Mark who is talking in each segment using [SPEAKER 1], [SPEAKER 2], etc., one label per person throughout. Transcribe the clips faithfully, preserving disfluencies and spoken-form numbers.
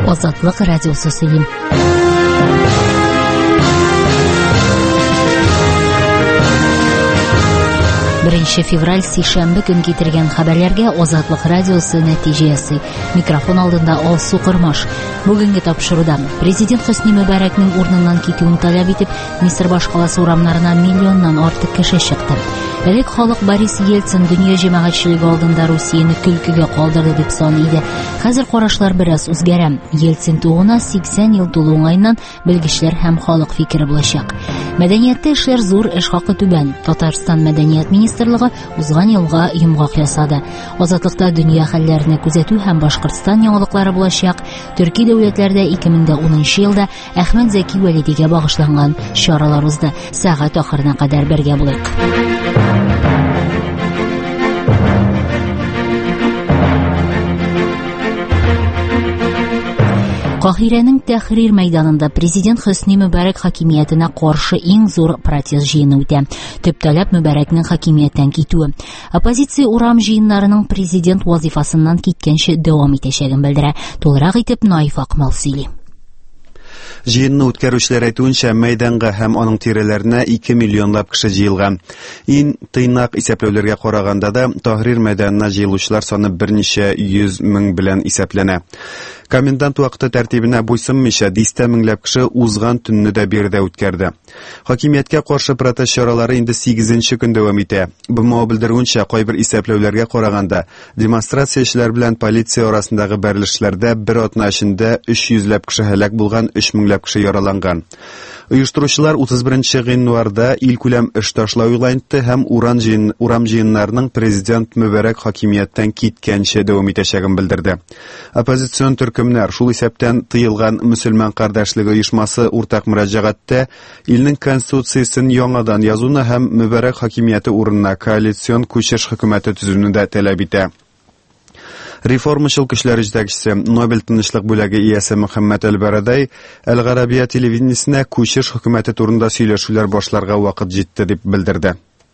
[SPEAKER 1] Азатлык радиосы сөйлим. Беренче февраль сейшәмбе көн китергән хәбәрләргә Азатлык радиосы нәтиҗәсе. Микрофон алдында Алсу Кырмаш. Бүгенге тапшыруда президент Хөсни Мөбарәкнең урыныннан китүен таләп итеп, Мисыр башкаласы урамнарына миллионнан артык кеше чыкты. Элек халык Борис Ельцин дөнья җәмәгатьчелеге алдында Русияны көлкегә калдырды дип саный иде. Хәзер карашлар бераз үзгәрә. Ельцин тууына сиксән ел тулу уңайыннан белгечләр һәм халык фикере булачак. Мәдәниятте эшләр зур, эш хакы түбән. Татарстан мәдәният министрлыгы узган елга йомгак ясады. Азатлыкта дөнья хәлләрне күзәтү һәм Башкортстан яңалыклары булачак. Төрки дәүләтләрдә ике мең унынчы елда Әхмәт Зәки Вәлидигә багышланган чаралар узды. Сәгать ахырына кадәр бергә булыйк. Каһирәнең Тәхрир мәйданында президент Хөсни Мөбарәк хакимиятенә каршы иң зур протест җыены үтә. Төп таләп Мөбарәкнең хакимияттән китүе. Оппозиция урам җыеннарының президент вазифасыннан киткәнче дәвам итәчәген белдерә. Тулырак итеп Наиф Акмал сөйли.
[SPEAKER 2] Җыенны үткәрүчеләр әйтүенчә, мәйданга һәм аның тирәләренә ике миллионлап кеше җыелган. Иң тыйнак исәпләүләргә караганда да Тәхрир мәйданына җыелучылар саны берничә йөз мең белән исәпләнә. Комендант вакыты тәртибенә буйсынмыйча дистә меңләп кеше узган төнне дә биредә үткәрде. Хакимияткә каршы протест чаралары инде сигезенче көн дәвам итә. БМО белдерүенчә, кайбер исәпләүләргә караганда демонстрациячеләр белән полиция арасындагы бәрелешләрдә бер атна эчендә өч йөзләп кеше һәлак булган, өч меңләп кеше яраланган. Оештыручылар утыз беренче гыйнварда илкүләм эш ташлау игълан итте һәм уран җыен, урам җыеннарының президент Мөбарәк хакимияттән киткәнче дәвам итәчәген белдерде. Оппозицион төркемнәр, шул исәптән тыелган мөселман кардәшлеге оешмасы уртак мөрәҗәгатьтә илнең конституциясен яңадан язуны һәм Мөбарәк хакимияте урынына коалицион күчеш хөкүмәте төзүне дә таләп итә. Реформачыл көчләр җитәкчесе, Нобель тынычлык бүләге иясе Мөхәммәд Әл-Барадай Әл-Гарабия телевидениесенә күчеш хөкүмәте турында сөйләшүләр башларга вакыт җитте дип белдерде.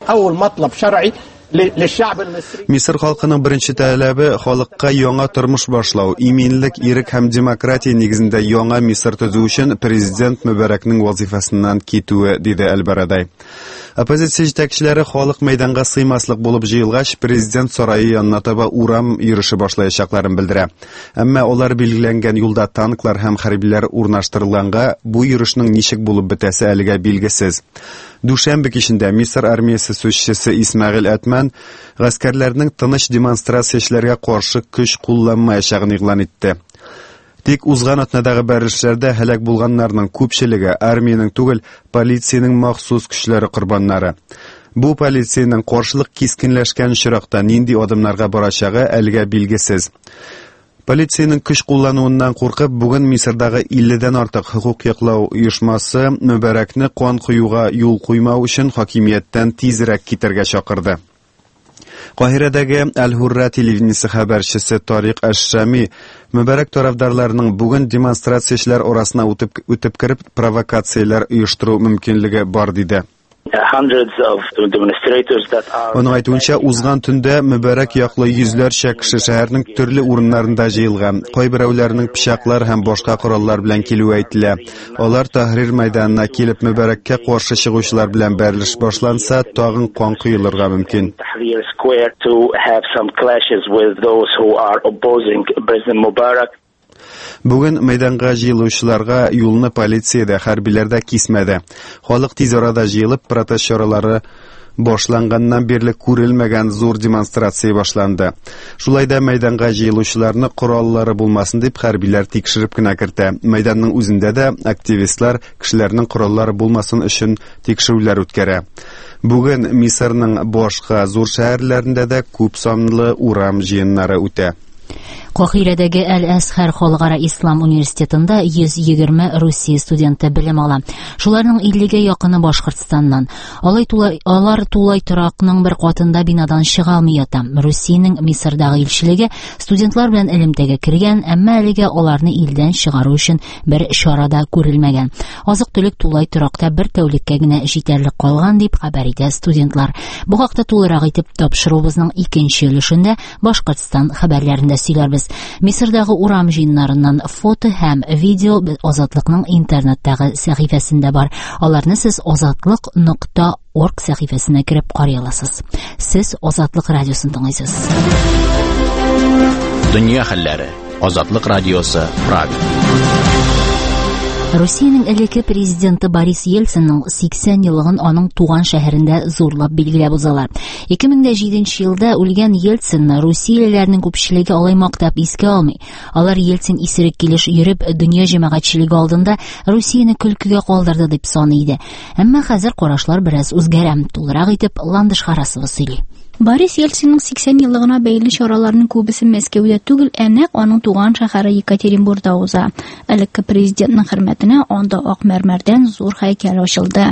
[SPEAKER 2] Мисыр халкының беренче таләбе халыкка яңа тормыш башлау, иминлек, ирек һәм демократия нигезендә яңа Мисыр төзү өчен президент Мөбарәкнең вазифасыннан китүе, диде Әл-Барадай. Оппозиция җитәкчеләре халык мәйданга сыймаслык булып җыелгач, президент сарае янына таба урам йөреше башлаячакларын белдерә. Әмма алар билгеләнгән юлда танклар һәм хәрбиләр урнаштырылганга, бу йөрешнең ничек булып бетәсе әлегә билгесез. Дүшәмбе кичендә Мисыр армиясе сүзчесе Исмәгыйль Әтмән гаскәрләрнең тыныч демонстрациячеләргә каршы көч кулланмаячагын игълан итте. Тик узган атнадагы бәрелешләрдә һәлак булганнарның күпчелеге армиянең түгел, полициянең махсус көчләре корбаннары. Бу полициянең каршылык кискенләшкән чиракта нинди адымнарга барачагы әлегә билгесез. Полициянең көч куллануыннан куркып, бүген Мисырдагы илледән артык хукук яклау оешмасы Мөбарәкне кан куюга юл куймау өчен хакимияттән тизрәк китәргә чакырды. Каһирәдәге Әл-Хурра телевидениесе хәбәрчесе Тарик Әш-Шами Мөбарәк тарафдарларының бүген демонстрациячеләр арасына үтеп үтеп кереп провокацияләр оештыру мөмкинлеге бар диде. Оның әйтүенчә, узган төндә Мөбарәк яклы йөзләрчә кеше шәһәрнең төрле урыннарында җыелган. Кайберәүләрнең пычаклар һәм башка кораллар белән килүе әйтелә. Алар Тәхрир мәйданына килеп Мөбарәккә каршы чыгучылар белән бәрелеш башланса, тагын кан коелырга мөмкин. Бүген мәйданга җыелучыларга юлны полициядә, хәрбиләрдә кисмәде. Халык тиз арада җыелып, протест чаралары башланганнан бирле күрелмәгән зур демонстрация башланды. Шулай да мәйданга җыелучыларны кораллары булмасын дип хәрбиләр тикшереп кенә кертә. Мәйданның үзендә дә активистлар кешеләрнең кораллары булмасын өчен тикшерүләр үткәрә. Бүген Мисырның башка зур шәһәрләрендә дә күп санлы урам җыеннары үтә.
[SPEAKER 1] Каһирәдәге Әл-Әсхәр халыкара ислам университетында йөз егерме Русия студенты белем ала. Шуларның иллегә якыны Башкортстаннан. Алай тулай, алар тулай торакның бер катында бинадан чыга алмый ята. Русиянең Мисырдагы илчелеге студентлар белән элемтәгә кергән, әмма әлегә аларны илдән чыгару өчен бер чарада күрелмәгән. Азык-төлек тулай торакта бер тәүлеккә генә җитәрлек калган дип хәбәр итә студентлар. Бу хакта тулырак итеп тапшырубызның икенче өлешендә Башкортстан хәбәрләрендә турында сөйләрбез. Мисырдагы урам җыеннарыннан фото һәм видео Азатлыкның интернеттагы сәхифәсендә бар. Аларны сез азатлык нокта орг сәхифәсенә кереп карый аласыз. Сез Азатлык радиосын тыңлыйсыз.
[SPEAKER 3] Дөнья хәлләре. Азатлык радиосы Прага.
[SPEAKER 1] Русиянең элекке президенты Борис Ельцинның сиксән еллыгын аның туган шәһәрендә зурлап билгеләп узалар. ике мең җиденче елда үлгән Ельцинны Русиялеләрнең күпчелеге алай мактап искә алмый. Алар Ельцин исерек килеш йөреп дөнья җәмәгатьчелеге алдында Русияне көлкегә калдырды дип саный иде. Әмма хәзер карашлар бераз үзгәрә, тулырак итеп Ландыш Харасова сөйли.
[SPEAKER 4] Борис Ельцинның сиксән еллыгына бәйле чараларның күбесе Мәскәүдә түгел, ә нәкъ аның туган шәһәре Екатеринбургда уза. Элекке президентның хөрмәтенә анда ак мәрмәрдән зур һәйкәл ачылды.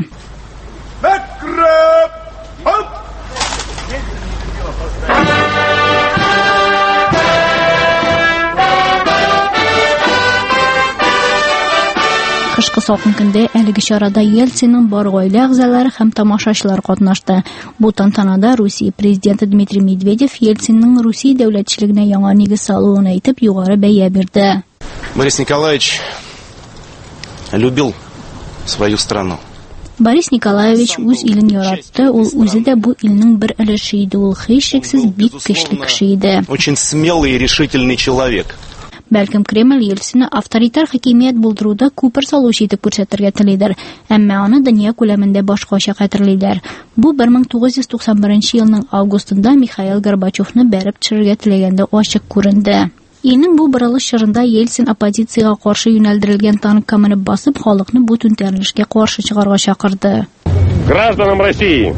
[SPEAKER 4] Кышкы салкын көндә әлеге чарада Ельцинның бар гаилә әгъзалары һәм тамашачылар катнашты. Бу тантанада Русия президенты Дмитрий Медведев Ельцинның Русия дәүләтчелегенә яңа нигез салуын әйтеп югары бәя бирде.
[SPEAKER 5] Борис Николаевич любил свою страну.
[SPEAKER 4] Борис Николаевич үз илен яратты, ул үзе дә бу илнең бер өлеше иде, ул һичшиксез бик көчле кеше иде.
[SPEAKER 5] Очень смелый и решительный человек.
[SPEAKER 4] Бәлкем Кремль Ельцинны авторитар хакимият булдыруда күпер салучы итеп күрсәтергә телидер, әмма аны дөнья күләмендә башкача хәтерлиләр. Бу бер мең тугыз йөз туксан беренче елның августында Михаил Горбачевны бәреп төшерергә теләгәндә ачык күренде. Илнең бу борылыш чорында Ельцин оппозициягә каршы юнәлдерелгән танкка менеп басып, халыкны бу түнтәрелешкә каршы чыгарга чакырды.
[SPEAKER 6] Гражданам России,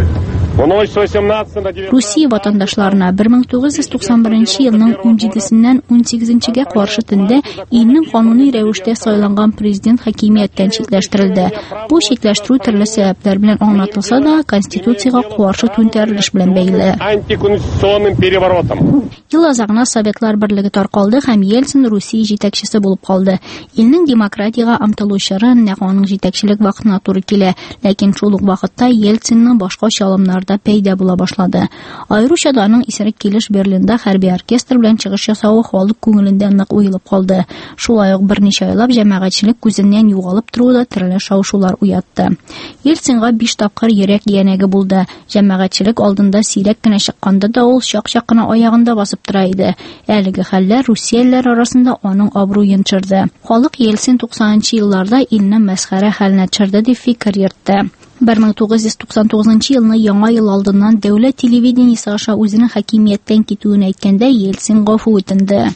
[SPEAKER 4] Русия ватандашларына бер мең тугыз йөз туксан беренче елның унҗидесеннән унсигезенчегә каршы төндә илнең кануни рәвештә сайланган президент хакимияттән читләштерелде. Бу читләштерү төрле сәбәпләр белән аңлатылса да, конституциягә каршы түнтәрелеш белән бәйле.
[SPEAKER 6] антиконституционным переворотом.
[SPEAKER 4] Ел азагына Советлар берлеге таркалды һәм Ельцин Русия җитәкчесе булып калды. Илнең демократиягә омтылучылары нәкъ аның җитәкчелек вакытына туры килә, ләкин шул ук вакытта Ельцинның башка чалымнарда пәйда була башлады. Аеруча да аның исерек килеш Берлинда хәрби оркестр белән чыгыш ясавы халык күңелендә нык уелып калды. Шулай ук берничә айлап җәмәгатьчелек күзеннән югалып тору да төрле шау-шулар уятты. Ельцинга биш тапкыр йөрәк янәге булды. Җәмәгатьчелек алдында сирәк кенә чыкканда да ул чак-чак кына аягында басып тора иде. Әлеге хәлләр русиялеләр арасында аның абруен төшерде. Халык Ельцин туксанынчы елларда илне мәсхәрә хәленә төшерде дип фикер йөртте. бер мең тугыз йөз туксан тугызынчы елны яңа ел алдыннан дәүләт телевидениесе аша үзенең хакимияттән китүен әйткәндә Ельцин гафу үтенде.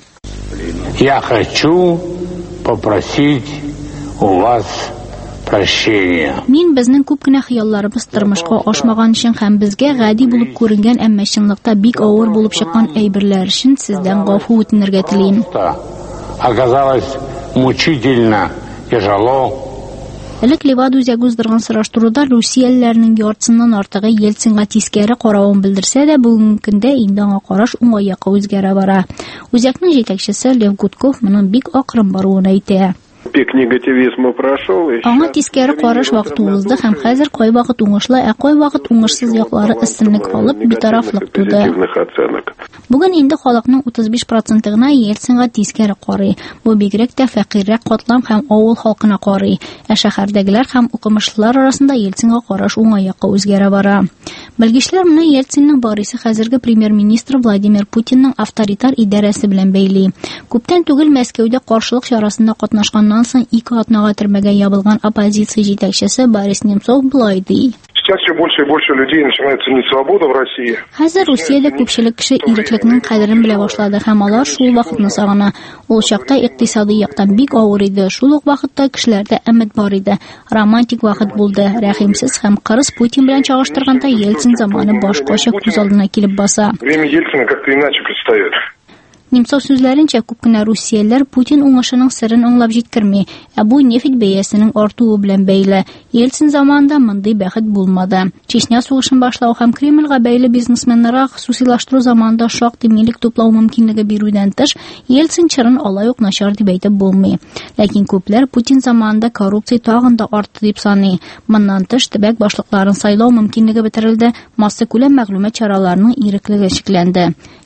[SPEAKER 6] Я хочу попросить у вас прощения.
[SPEAKER 4] Мин безнең күп кенә хыялларыбыз тормышка ашмаган өчен һәм безгә гади булып күренгән, әмма чынлыкта бик авыр булып чыккан әйберләр өчен сездән гафу үтенергә телим.
[SPEAKER 6] Оказалось мучительно, тяжело.
[SPEAKER 4] Элек Левада үзәге уздырган сораштыруда Русиялеләрнең яртысыннан артыгы Ельцинга тискәре каравын белдерсә дә, бүгенге көндә инде аңа караш уңай якка үзгәрә бара. Үзәкнең җитәкчесе Лев Гудков моның бик акрын баруын әйтә.
[SPEAKER 7] Пик негативизма прошел.
[SPEAKER 4] Аңа тискәре караш вакыты узды һәм хәзер кай вакыт уңышлы, ә кай вакыт уңышсыз яклары өстенлек алып, битарафлык туды. Бүген инде халыкның утыз биш проценты гына Ельцинга тискәре карый. Бу бигрәк тә фәкыйрьрәк катлам һәм авыл халкына карый. Ә шәһәрдәгеләр һәм укымышлылар арасында Ельцинга караш уңай якка үзгәрә бара. Белгечләр моны Ельцинның барысы хәзерге премьер-министр Владимир Путинның авторитар идарәсе белән бәйли. Күптән түгел Мәскәүдә каршылык чарасында катнашканнан соң ике атнага төрмәгә ябылган оппозиция җитәкчесе Борис Немцов булай ди.
[SPEAKER 7] Сейчас все больше и больше людей начинают ценить свободу в России.
[SPEAKER 4] Хәзер Русиядә күпчелек кеше иреклекнең кадерен белә башлады һәм алар шул вакытны сагына. Ул чакта икътисади яктан бик авыр иде. Шул ук вакытта кешеләрдә өмет бар иде. Романтик вакыт булды. Рәхимсез һәм кырыс Путин белән чагыштырганда Ельцин заманы башкача күз алдына килеп баса.
[SPEAKER 7] Время Ельцина как-то иначе предстает.
[SPEAKER 4] Немцов сүзләренчә, күп кенә русиялеләр Путин уңышының сырын аңлап җиткерми, ә бу нефть бәясенең артуы белән бәйле. Ельцин заманында мондый бәхет булмады. Чечня сугышын башлау һәм Кремльгә бәйле бизнесменнарга хусусилаштыру заманында шактый милек туплау мөмкинлеге бирүдән тыш, Ельцин чырын алай ук начар дип әйтеп булмый. Ләкин күпләр Путин заманында коррупция тагын да артты дип саный. Моннан тыш төбәк башлыкларын сайлау мөмкинлеге бетерелде, масса күләм мәгълүмат чараларының иреклеге шикләнде.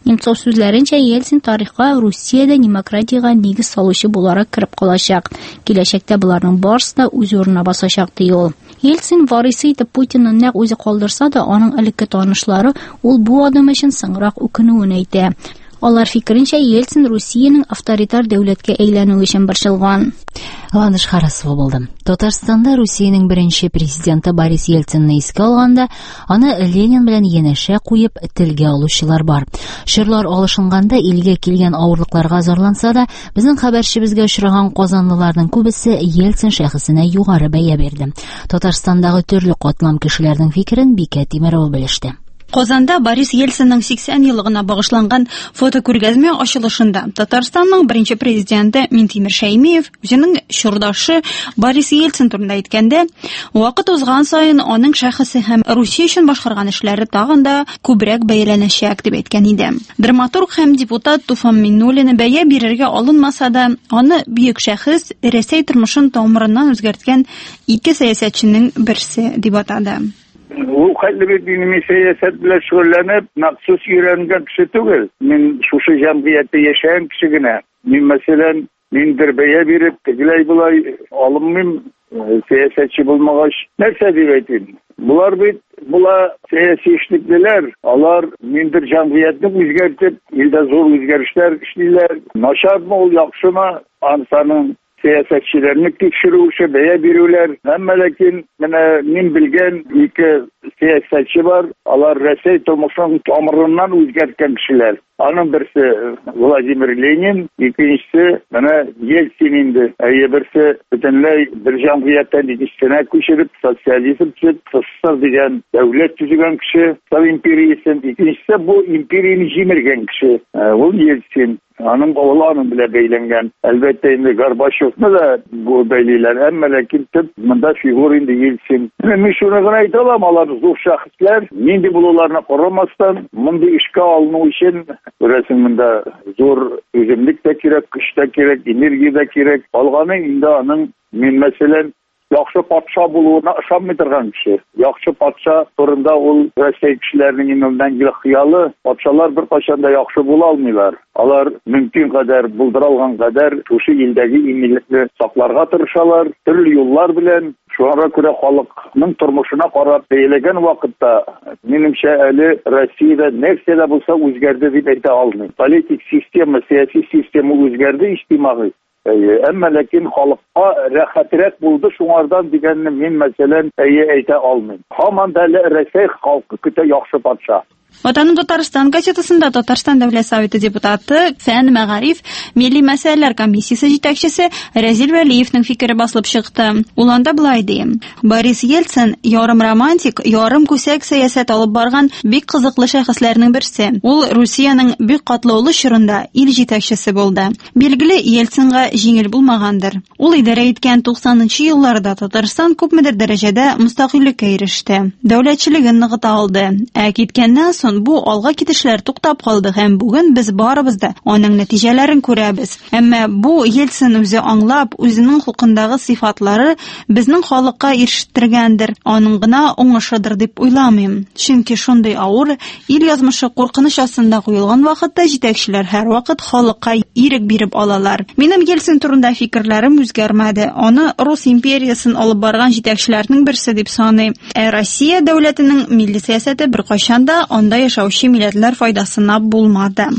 [SPEAKER 4] Немцов сүзләренчә, Ельцин тарихка Русиядә демократиягә нигез салучы буларак кирип калачак. Киләчәктә буларның барысы да үз урынына басачак ди ул. Ельцин варысы итеп Путинны нәкъ үзе калдырса да, аның элекке танышлары ул бу адым өчен соңрак үкенүен әйтә. Алар фикеренчә, Ельцин Русиянең авторитар дәүләткә әйләнүе өчен борчылган.
[SPEAKER 1] Ланыш Харасова булды. Татарстанда Русиянең беренче президенты Борис Ельцинны искә алганда, аны Ленин белән янәшә куеп телгә алучылар бар. Шырлар алышынганда илгә килгән авырлыкларга зарланса да, безнең хәбәрчебезгә очраган казанлыларның күбесе Ельцин шәхесенә югары бәя бирде. Татарстандагы төрле катлам кешеләрнең фикерен Бикә Тимерова белеште.
[SPEAKER 8] Казанда Борис Ельцинның сиксән еллыгына багышланган фотокүргәзмә ачылышында Татарстанның беренче президенты Минтимер Шәймиев үзенең чордашы Борис Ельцин турында әйткәндә, вакыт узган саен аның шәхесе һәм Русия өчен башкарган эшләре тагын да күбрәк бәяләнәчәк дип әйткән иде. Драматург һәм депутат Туфан Миннуллина бәя бирергә алынмаса да, аны бөек шәхес Рәсәй тормышын тамырыннан үзгәрткән ике сәясәтченең берсе дип атады.
[SPEAKER 9] Ул хәтле дини сәясәт белән шөгыльләнеп, махсус өйрәнгән кеше түгел. Мин шушы җәмгыятьтә яшәгән кеше генә. Мин мәсәлән, мин бер бәя биреп, тегеләй булай алыммын, сәясәтче булмагач, нәрсә дип әйтим? Булар бит, була сәяси эшлеклеләр, алар миндер җәмгыятьне үзгәртеп, илдә зур үзгәрешләр эшлиләр. Начармы ул, яхшымы? Ансаның сәясәтчеләрне тикшерү өчен бәя бирүләр. Әмма ләкин менә мин белгән ике сәясәтче бар. Алар Рәсәй тормышын тамырыннан үзгәрткән кешеләр. Аның берсе Владимир Ленин, икенчесе менә Ельцин инде. Әйе, берсе бөтенләй бер җәмгыятьтән икенчесенә күчереп, социализм төзеп, СССР дигән дәүләт төзегән кеше, Совет империясын. Икенчесе бу империяны җимергән кеше. Ул Ельцин. Аның балаларын белән бәйләнгән. Әлбәттә инде Горбачевны да бу бәйлиләр, әмма ләкин төп монда фигура инде Ельцин. Мин шуны гына әйтә алам, алар зур шәхесләр, нинди булуларына карамастан, мондый эшкә алыну өчен күрәсең, монда зур үземлек тә кирәк, көч тә кирәк, энергия дә кирәк. Алганы инде аның, мин мәсәлән, яхшы патша булуына ышанмый торган кеше. Яхшы патша турында ул Рәсәй кешеләренең иннән килә хыялы. Патшалар бер кайчан да яхшы була алмыйлар. Алар мөмкин кадәр, булдыра алган кадәр шушы илдәге иминлекне сакларга тырышалар, төрле юллар белән. Шуңа күрә халыкның тормышына карап бәяләгән вакытта, минемчә, әле Россиядә нәрсә дә булса үзгәрде дип әйтә алмыйм. Политик система, сәяси система үзгәрде, иҗтимагый. Әмма ләкин халыкка рәхәтрәк булды шуңардан дигәнне мин мәсәлән әйе әйтә алмыйм. Һаман да Рәсәй халкы көтә яхшы патша.
[SPEAKER 8] Ватаным Татарстан газетасында Татарстан Дәүләт Советы депутаты, фән, мәгариф, милли мәсьәләләр комиссиясе җитәкчесе Рәзил Вәлиевнең фикере басылып чыкты. Ул анда булай ди: Борис Ельцин ярым романтик, ярым күсәк сәясәт алып барган бик кызыклы шәхесләрнең берсе. Ул Русиянең бик катлаулы чорында ил җитәкчесе булды. Билгеле, Ельцинга җиңел булмагандыр. Ул идарә иткән туксанынчы елларда Татарстан күпмедер дәрәҗәдә мустакыйльлеккә иреште. Дәүләтчелеген ныгыта алды. Ә киткәннән соң бу алга китешләр туктап калды һәм бүген без барыбыз да аның нәтиҗәләрен күрәбез. Әмма бу Ельцин үзе аңлап, үзенең хукындагы сыйфатлары безнең халыкка ирештергәндер. Аның гына уңышыдыр дип уйламыйм. Чөнки шундый авыр ил язмышы куркыныч астында куелган вакытта җитәкчеләр һәрвакыт халыкка ирек биреп алалар. Минем Ельцин турында фикерләрем үзгәрмәде. Аны Рус империясын алып барган җитәкчеләрнең берсе дип саный. Ә Россия дәүләтенең милли сәясәте беркайчан да анда яшаучы милләтләр файдасына булмады.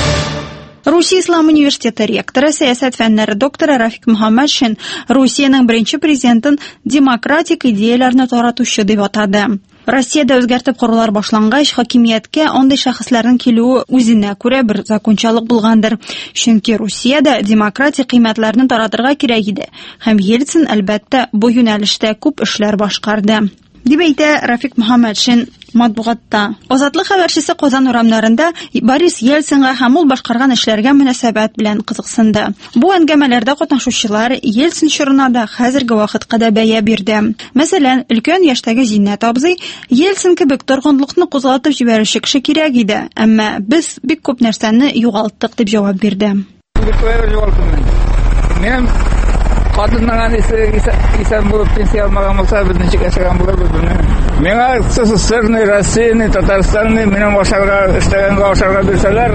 [SPEAKER 8] Русия Ислам университеты ректоры, сәясәт фәннәре докторы Рафик Мөхәммәтшин Русиянең беренче президентын демократик идеяләрне таратучы дип атады. Россиядә үзгәртеп корулар башлангач, хакимияткә андый шәхесләрнең килүе үзенә күрә бер закончалык булгандыр. Чөнки Русиядә демократик кыйммәтләрне таратырга кирәк иде. Һәм Ельцин, әлбәттә, бу юнәлештә күп эшләр башкарды. Дип әйтә Рафик Мөхәммәтшин матбугатта. Азатлык хәбәрчесе Казан урамнарында Борис Ельцинга һәм ул башкарган эшләргә мөнәсәбәт белән кызыксынды. Бу әңгәмәләрдә катнашучылар Ельцин чорына да хәзерге вакытка да бәя бирде. Мәсәлән, өлкән яшьтәге Зиннәт абзый Ельцин кебек торгынлыкны кузгатып җибәрүче кеше кирәк иде, әмма без бик күп нәрсәне югалттык дип җавап бирде.
[SPEAKER 10] Кадыннан исән булып пенсия алмаган булса, безнең чигәшәгән булыр безне. Миңа СССРны, Россияны, Татарстанны минем ашарга, эштәгәнгә ашарга бирсәләр,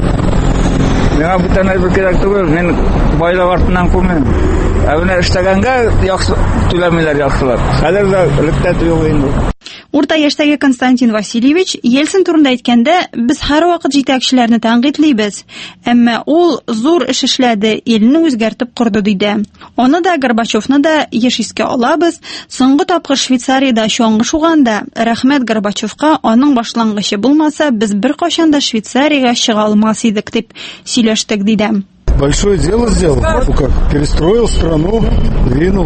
[SPEAKER 10] миңа бүтән әйбер кирәк түгел, мин байлык артыннан күрмим. Ә менә эштәгәнгә яхшы түләмиләр яхшылар. Хәзер дә рәттә юк инде.
[SPEAKER 8] Урта яшьтәге Константин Васильевич Ельцин турында әйткәндә, без һәр вакыт җитәкчеләрне тәнкыйтьлибез, әмма ул зур эш эшләде, илне үзгәртеп корды диде. Аны да Горбачевны да еш искә алабыз. Соңгы тапкыр Швейцариядә чаңгы шуганда, рәхмәт Горбачевка, аның башлангычы булмаса, без беркайчан да Швейцариягә чыга алмас идек дип сөйләштек диде.
[SPEAKER 11] Большое дело сделал, ну как, перестроил страну, двинул.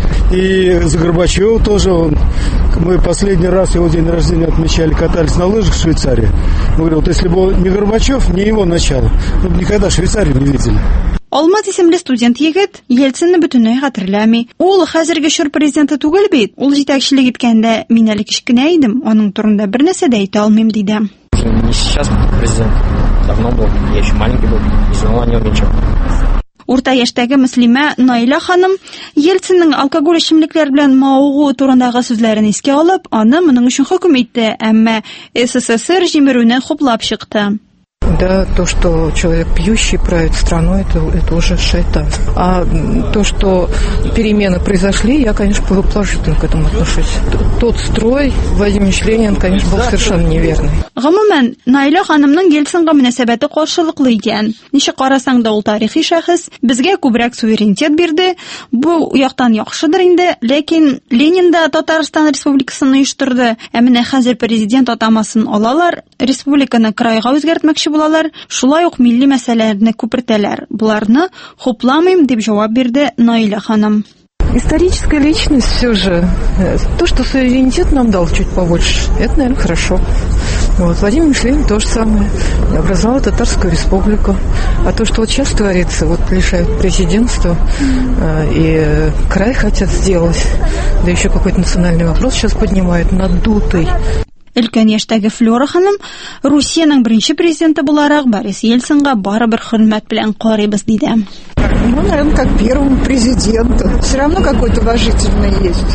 [SPEAKER 11] И за Горбачева тоже он. Мы последний раз его день рождения отмечали, катались на лыжах в Швейцарии. Он говорил, вот если бы не Горбачев, не его начало, мы бы никогда Швейцарию не видели.
[SPEAKER 8] Алмаз исемле студент егет Ельцинны бөтенләй хәтерләми. Ул хәзерге шур президенты түгел бит. Ул җитәкчелек иткәндә мин әле кичкенә идем, аның турында бер нәрсә дә әйтә алмыйм диде.
[SPEAKER 12] Не сейчас президент, давно был, я еще маленький был, не знал о нем ничего.
[SPEAKER 8] Урта яшьтәге Мөслимә Наиля ханым Ельцинның алкоголь эчемлекләр белән мавыгу турындагы сүзләрен искә алып, аны моның өчен хөкем итте, әмма СССР җимерүне хуплап чыкты.
[SPEAKER 13] Да, то, что человек пьющий правит страной, это, это уже шайтан. А то, что перемены произошли, я, конечно, положительно к этому отношусь. Тот строй Владимир Ленин, конечно, был совершенно неверный.
[SPEAKER 8] Гомумән, Наиля ханымның Ельцинга мөнәсәбәте каршылыклы икән. Ничек карасаң да ул тарихи шәхес, безгә күбрәк суверенитет бирде. Бу яктан яхшыдыр инде, ләкин Ленин да Татарстан Республикасын оештырды. Ә менә хәзер президент атамасын алалар, республиканы крайга үзгәртмәкче булалар, шулай ук милли мәсьәләләрне күпертәләр. Буларны хупламыйм дип җавап бирде Наиля ханым.
[SPEAKER 13] Историческая личность все же. То, что суверенитет нам дал чуть побольше, это, наверное, хорошо. Вот. Владимир Ленин то же самое. Образовал Татарскую республику. А то, что вот сейчас творится, вот лишают президентства э, и э, край хотят сделать, да еще какой-то национальный вопрос сейчас поднимают, надутый.
[SPEAKER 8] Өлкән яшьтәге Флора ханым Русиянең беренче президенты буларак Борис Ельцинга барыбер хөрмәт белән карыйбыз диде.
[SPEAKER 14] Ну, наверное, как первому президенту. Все равно какой-то уважительный есть.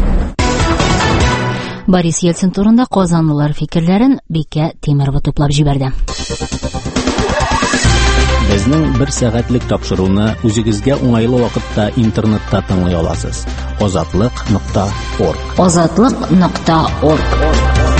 [SPEAKER 1] Борис Ельцин турында казанлылар фикерләрен Бикә Тимерова туплап җибәрде.
[SPEAKER 3] Безнең бер сәгатьлек тапшыруны үзегезгә уңайлы вакытта интернетта тыңлый аласыз. азатлык нокта орг.
[SPEAKER 1] азатлык нокта орг.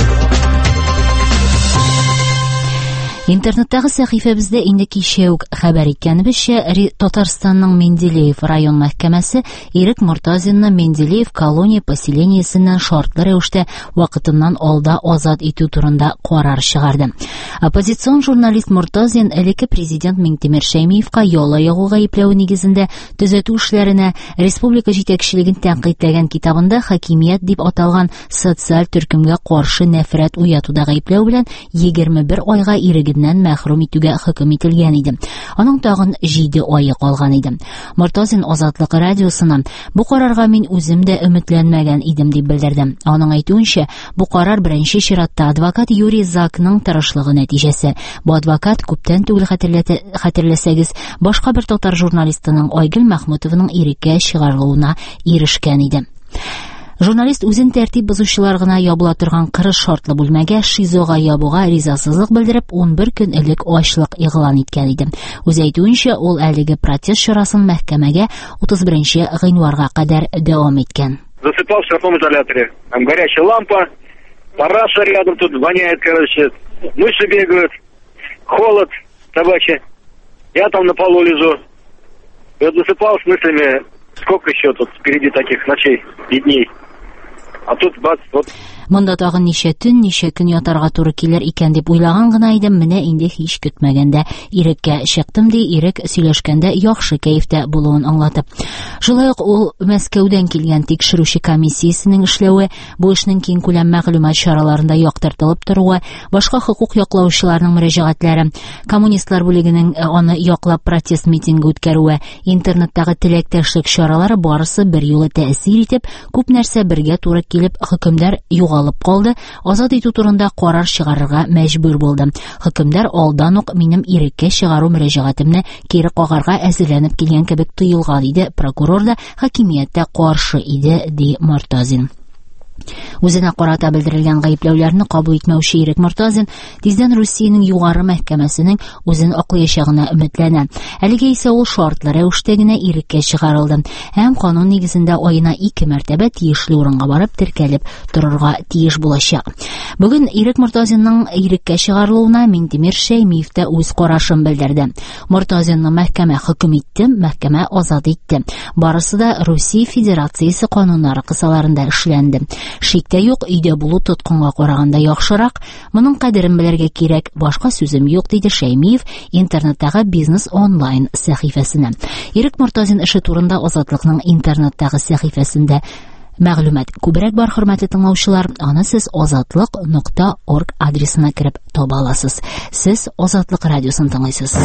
[SPEAKER 1] Интернеттагы сәхифәбездә инде кичә үк хәбәр иткәнебезчә, Татарстанның Менделеев район мәхкәмәсе Ирек Мортазинны Менделеев колония поселениесеннән шартлы рәвештә вакытыннан алда азат итү турында карар чыгарды. Оппозицион журналист Мортазин элекке президент Миңтимер Шәймиевка яла ягуга ипләү нигезендә төзәтү эшләренә республика җитәкчелеген тәнкыйтьләгән китабында хакимият дип аталган социаль төркемгә каршы нәфрәт уятуда гаепләү белән егерме бер айга иреген мәхрүм итүгә хөкем ителгән иде. Аның тагын җиде ае калган иде. Мортазин Азатлык радиосына бу карарга мин үзем дә өметләнмәгән идем дип белдерде. Аның әйтүенчә, бу карар беренче чиратта адвокат Юрий Закның тырышлыгы нәтиҗәсе. Бу адвокат күптән түгел хәтерләсәгез, башка бер татар журналистының Айгөл Мәхмүтованың иреккә чыгарылуына ирешкән иде. Журналист үзен тәртип бозучылар гына ябыла торган кырыс шартлы бүлмәгә ШИЗОга ябуга ризасызлык белдереп, ун бер көн элек ачлык игълан иткән иде. Үз әйтүенчә, ул әлеге протест чарасын мәхкәмәгә утыз беренче гыйнварга кадәр дәвам иткән.
[SPEAKER 9] Засыпал в штрафном изоляторе. Там горячая лампа, параша рядом тут воняет, короче, мыши бегают, холод табачий. Я там на полу лежу. Я засыпал с мыслями, сколько еще тут впереди таких ночей и дней. А тут бац, вот.
[SPEAKER 1] Монда тагын ничә төн, ничә көн ятарга туры килер икән дип уйлаган гына идем, менә инде һич көтмәгәндә иреккә чыктым ди, ирек сөйләшкәндә яхшы кәефтә булуын аңлатып. Шулай ук ул Мәскәүдән килгән тикшерүче комиссиясенең эшләве, бу эшнең киң күләм мәгълүмат чараларында яктыртылып торуы, башка хукук яклаучыларның мөрәҗәгатьләре, коммунистлар бүлегенең аны яклап протест митинги үткәрүе, интернеттагы теләктәшлек чаралары барысы бер юлы тәэсир итеп, күп нәрсә бергә туры килеп, хөкемдар алып калды, азат итү турында карар чыгарырга мәҗбүр булды. Хөкемдар алдан ук минем иреккә чыгару мөрәҗәгатемне кире кагарга әзерләнеп килгән кебек тоелган иде. Прокурор да хакимияттә каршы иде, ди Мортазин. Үзенә карата белдерелгән гаепләүләрне кабул итмәүче Ирек Мортазин тиздән Русиянең югары мәхкәмәсенең үзен аклаячагына өметләнә. Әлегә исә ул шартлы рәвештә генә иреккә чыгарылды һәм канун нигезендә аена ике мәртәбә тиешле урынга барып теркәлеп торырга тиеш булачак. Бүген Ирек Мортазинның иреккә чыгарылуына Минтимер Шәймиев тә үз карашын белдерде. Мортазинны мәхкәмә хөкем итте, мәхкәмә азат итте. Барысы да Русия Федерациясе кануннары кысаларында эшләнде. Шиктә юк, өйдә булу тоткынга караганда яхшырак. Моның кадерен белергә кирәк, башка сүзем юк, диде Шәймиев интернеттагы Бизнес онлайн сәхифәсенә. Ирек Мортазин эше турында Азатлыкның интернеттагы сәхифәсендә мәгълүмат күбрәк бар, хөрмәтле тыңлаучылар. Аны сез азатлык нокта орг адресына кереп таба аласыз. Сез Азатлык радиосын тыңлыйсыз.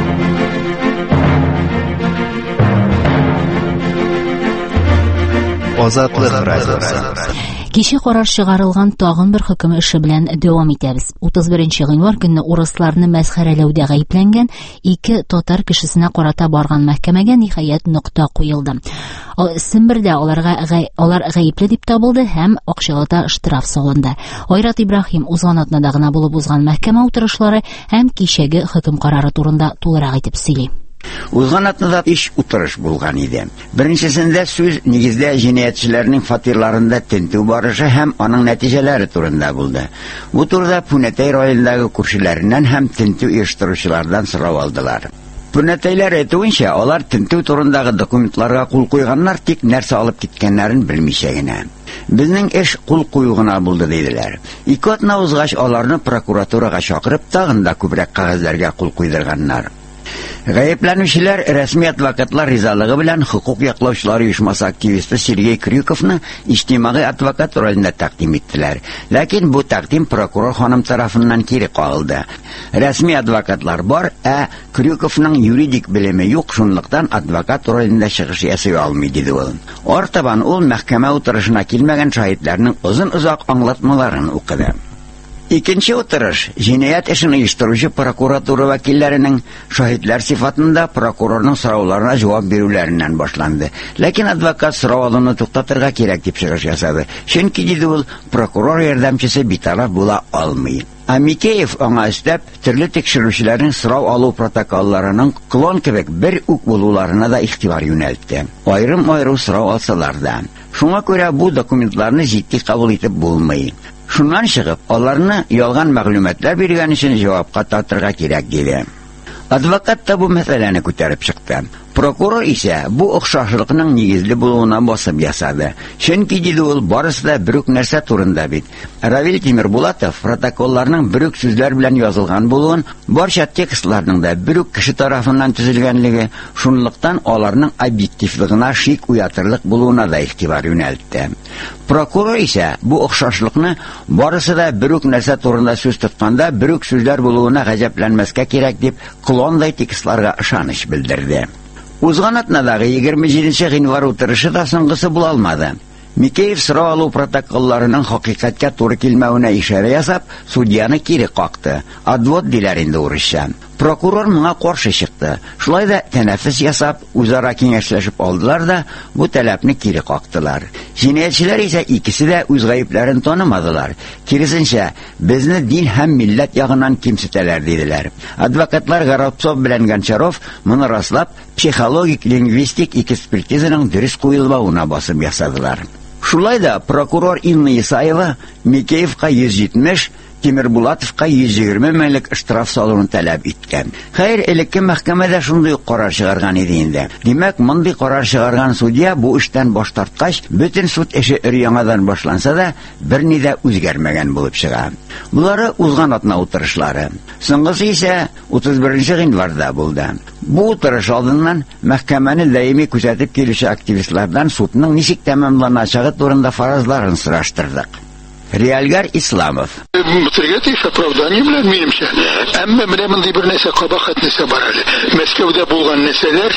[SPEAKER 2] Азатлык радиосы.
[SPEAKER 1] Кичә карар чыгарылган тагын бер хөкем эше белән дәвам итәбез. утыз беренче гыйнвар көнне урысларны мәсхәрәләүдә гаепләнгән ике татар кешесенә карата барган мәхкәмәгә ниһаять нокта куелды. Сембердә аларга алар гаепле дип табылды һәм акчалата штраф салынды. Айрат Ибраһим узган атнада гына булып узган мәхкәмә утырышлары һәм кичәге хөкем карары турында тулырак итеп сөйли.
[SPEAKER 15] Узган атнада иш утырыш булган иде. Беренчесендә сүз нигездә җинаятьчеләрнең фатирларында тентү барышы һәм аның нәтиҗәләре турында булды. Бу турыда Пүнәтәй районындагы күршеләреннән һәм тентү оештыручылардан сорау алдылар. Пүнәтәйләр әйтүенчә, алар тентү турындагы документларга кул куйганнар, тик нәрсә алып киткәннәрен белмичә генә. Безнең эш кул кую гына булды, диделәр. Ике атна узгач, аларны прокуратурага чакырып, тагын да күбрәк кәгазьләргә кул куйдырганнар. Гаепләнүчеләр рәсми адвокатлар ризалыгы белән хукук яклаучылар оешмасы активисты Сергей Крюковны иҗтимагый адвокат ролендә тәкъдим иттеләр. Ләкин бу тәкъдим прокурор ханым тарафыннан кире кагылды. Рәсми адвокатлар бар, ә Крюковның юридик белеме юк, шунлыктан адвокат ролендә чыгыш ясый алмый, диде ул. Артабан ул мәхкәмә утырышына килмәгән шаһитларның озын-озак аңлатмаларын укыды. Икенче утырыш җинаять эшен оештыручы прокуратура вәкилләренең шаһитлар сифатында прокурорның сорауларына җавап бирүләреннән башланды. Ләкин адвокат сорау алуны туктатырга кирәк дип чыгыш ясады. Чөнки, диде ул, прокурор ярдәмчесе битараф була алмый. Ә Микеев аңа өстәп, төрле тикшерүчеләрнең сорау алу протоколларының клон кебек бер үк булуларына да игътибар юнәлтте. Айрым-айрым сорау алсалар да. Шуңа күрә бу документларны җитди кабул итеп булмый. Шуннан чыгып, аларны ялган мәгълүматлар биргән өчен җавапка тартырга кирәк, диде. Адвокат та бу мәсьәләне күтәреп чыкты. Прокурор исә бу охшашлыкның нигезле булуына басым ясады. Чөнки, диде ул, барысы да бер үк нәрсә турында бит. Равил Тимербулатов протоколларның бер үк сүзләр белән язылган булуын, барча текстларның да бер үк кеше тарафыннан төзелгәнлеге, шунлыктан аларның объективлыгына шик уятырлык булуына да игътибар юнәлтте. Прокурор исә бу охшашлыкны барысы да бер үк нәрсә турында сүз тотканда бер үк сүзләр булуына гаҗәпләнмәскә кирәк дип, клондай текстларга ышаныч белдерде. Узган атнадагы егерме җиденче гыйнвар утырышы да соңгысы була алмады. Микеев сорау алу протоколларының хакыйкатькә туры килмәвенә ишарә ясап, судьяны кире какты. Адвот диләр инде урысча. Прокурор моңа каршы чыкты. Шулай да тәнәфес ясап, үзара киңәшләшеп алдылар да, бу таләпне кире кактылар. Җинаятьчеләр исә икесе дә үз гаепләрен танымадылар. Киресенчә, безне дин һәм милләт ягыннан кимсетәләр, диделәр. Адвокатлар Горобцов белән Гончаров моны раслап, психологик лингвистик экспертизаның дөрес куелмавына басым ясадылар. Шулай да прокурор Инна Исаева Микеевка йөз җитмеш, Тимербулатовка йөз егерме меңлек штраф салуын таләп иткән. Хәер, элекке мәхкәмәдә шундый карар чыгарган иде инде. Димәк, мондый карар чыгарган судья бу эштән баш тарткач, бөтен суд эше өр-яңадан башланса да, берни дә үзгәрмәгән булып чыга. Булары узган атна утырышлары. Соңгысы исә утыз беренче гыйнварда булды. Бу утырыш алдыннан мәхкәмәне даими күзәтеп килүче активистлардан судның ничек тәмамланачагы турында фаразларын сораштырдык. Реальгар Исламов.
[SPEAKER 16] Мутригатив оправдание белән минемчә. Әмма менә мондый бер нәрсә кабахат нәрсә бар әле. Мәскәүдә булган нәрсәләр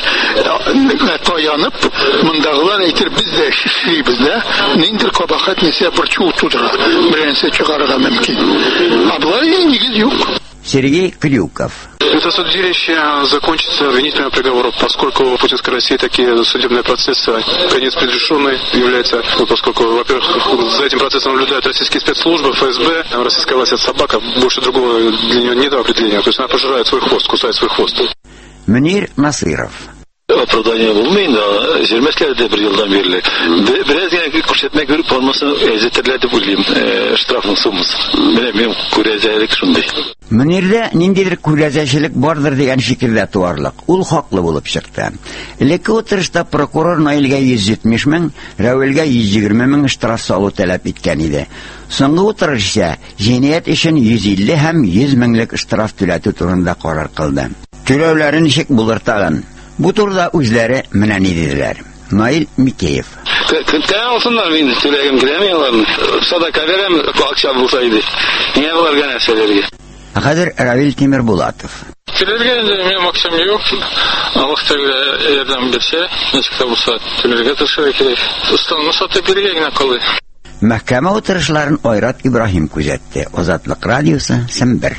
[SPEAKER 16] таянып, мондагылар әйтер, без дә эшлибез дә, ниндер кабахат нәрсә борчу тудыра. Бер нәрсә чыгарырга мөмкин. Аблай нигез юк.
[SPEAKER 15] Сергей Крюков.
[SPEAKER 17] Это судилище закончится обвинительным приговором, поскольку в путинской России такие судебные процессы, конец предрешенный является, поскольку, во-первых, за этим процессом наблюдают российские спецслужбы, эф эс бэ, там российская власть это собака, больше другого для нее нет определения, то есть она пожирает свой хвост, кусает свой хвост.
[SPEAKER 15] Мунир Насыров.
[SPEAKER 18] Оправдание bulmayın da жүрмәсләрдә bir елдан бирле. Biraz генә күрсәтмә күреп булмаса, әзәтләр дип уйлыйм, штрафның суммасы. Менә мен күрәзәлек шундый.
[SPEAKER 15] Мөнирдә ниндидер күрәзәчелек бардыр дигән фикердә туарлык. Ул хаклы булып чыкты. Элекке утырышта прокурор Наилгә йөз җитмеш мең, Равилгә йөз егерме мең штраф салу таләп иткән иде. Соңгы утырышча җинаять өчен йөз илле һәм йөз меңлек штраф түләтү турында карар кылды. Түләүләре ничек булыр тагын? Bu turda үзләре менә ни диделәр. Наил Микеев.
[SPEAKER 18] Кәлсеннәр мин сөйләгән граммаларны. Садака берәм, акча булса иде. Нигә булар гәнәселәргә?
[SPEAKER 15] Хәзер Равил Тимербулатов.
[SPEAKER 17] Төләргә минем акчам юк. Аллаһ Тәгалә ярдәм бирсә, ничек булса төләргә тырышырга кирәк. Устанны сатып бирергә генә калды.
[SPEAKER 15] Мәхкәмә утырышларын Айрат Ибраһим күзәтте. Азатлык радиосы Сембер.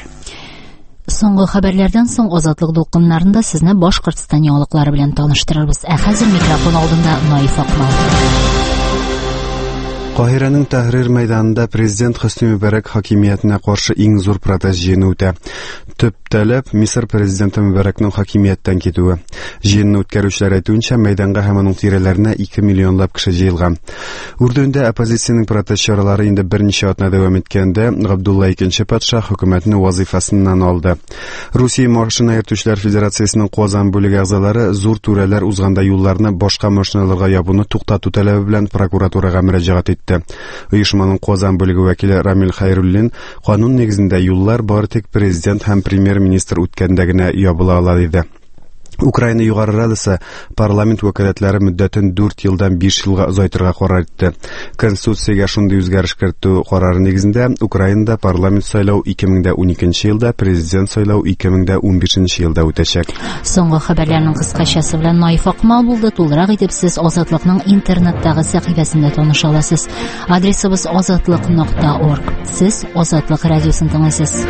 [SPEAKER 1] Соңгы хәбәрләрдән соң Азатлык дулкыннарында сезне Башкортстан яңалыклары белән таныштырырбыз. Ә хәзер микрофон алдында Наиф Акмал.
[SPEAKER 2] Каһирәнең Тәхрир мәйданында президент Хөсни Мөбарәк хакимиятенә каршы иң зур протест җыены үтә. Төп таләп Мисыр президенты Мөбарәкнең хакимияттән китүе. Җыенны үткәрүчеләр әйтүенчә, мәйданга һәм аның тирәләренә ике миллионлап кеше җыелган. Үрдәүдә оппозициянең протест чаралары инде берничә атна дәвам иткәндә, Габдулла икенче патша хөкүмәтне вазифасыннан алды. Русия машина йөртүчеләр федерациясенең Казан бүлеге әгъзалары зур түрәләр узганда юлларны башка машиналарга ябуны туктату таләбе белән прокуратурага мөрәҗәгать итте. Оешманың Казан бүлеге вәкиле Рамил Хайруллин канун негезендә юллар бары тик президент һәм премьер-министр үткәндә генә ябыла ала диде. Украина югары радасы парламент вәкаләтләре мөддәтен дүрт елдан биш елга озайтырга карар итте. Конституциягә шундый үзгәреш кертү карары негезендә Украинада парламент сайлау ике мең уникенче елда, президент сайлау ике мең унбишенче елда үтәчәк.
[SPEAKER 1] Соңгы хәбәрләрнең кыскачасы белән Наиф Акмал булды. Тулырак итеп сез Азатлыкның интернеттагы сәхифәсендә таныша аласыз. Адресыбыз азатлык нокта орг. Сез Азатлык радиосын тыңлыйсыз.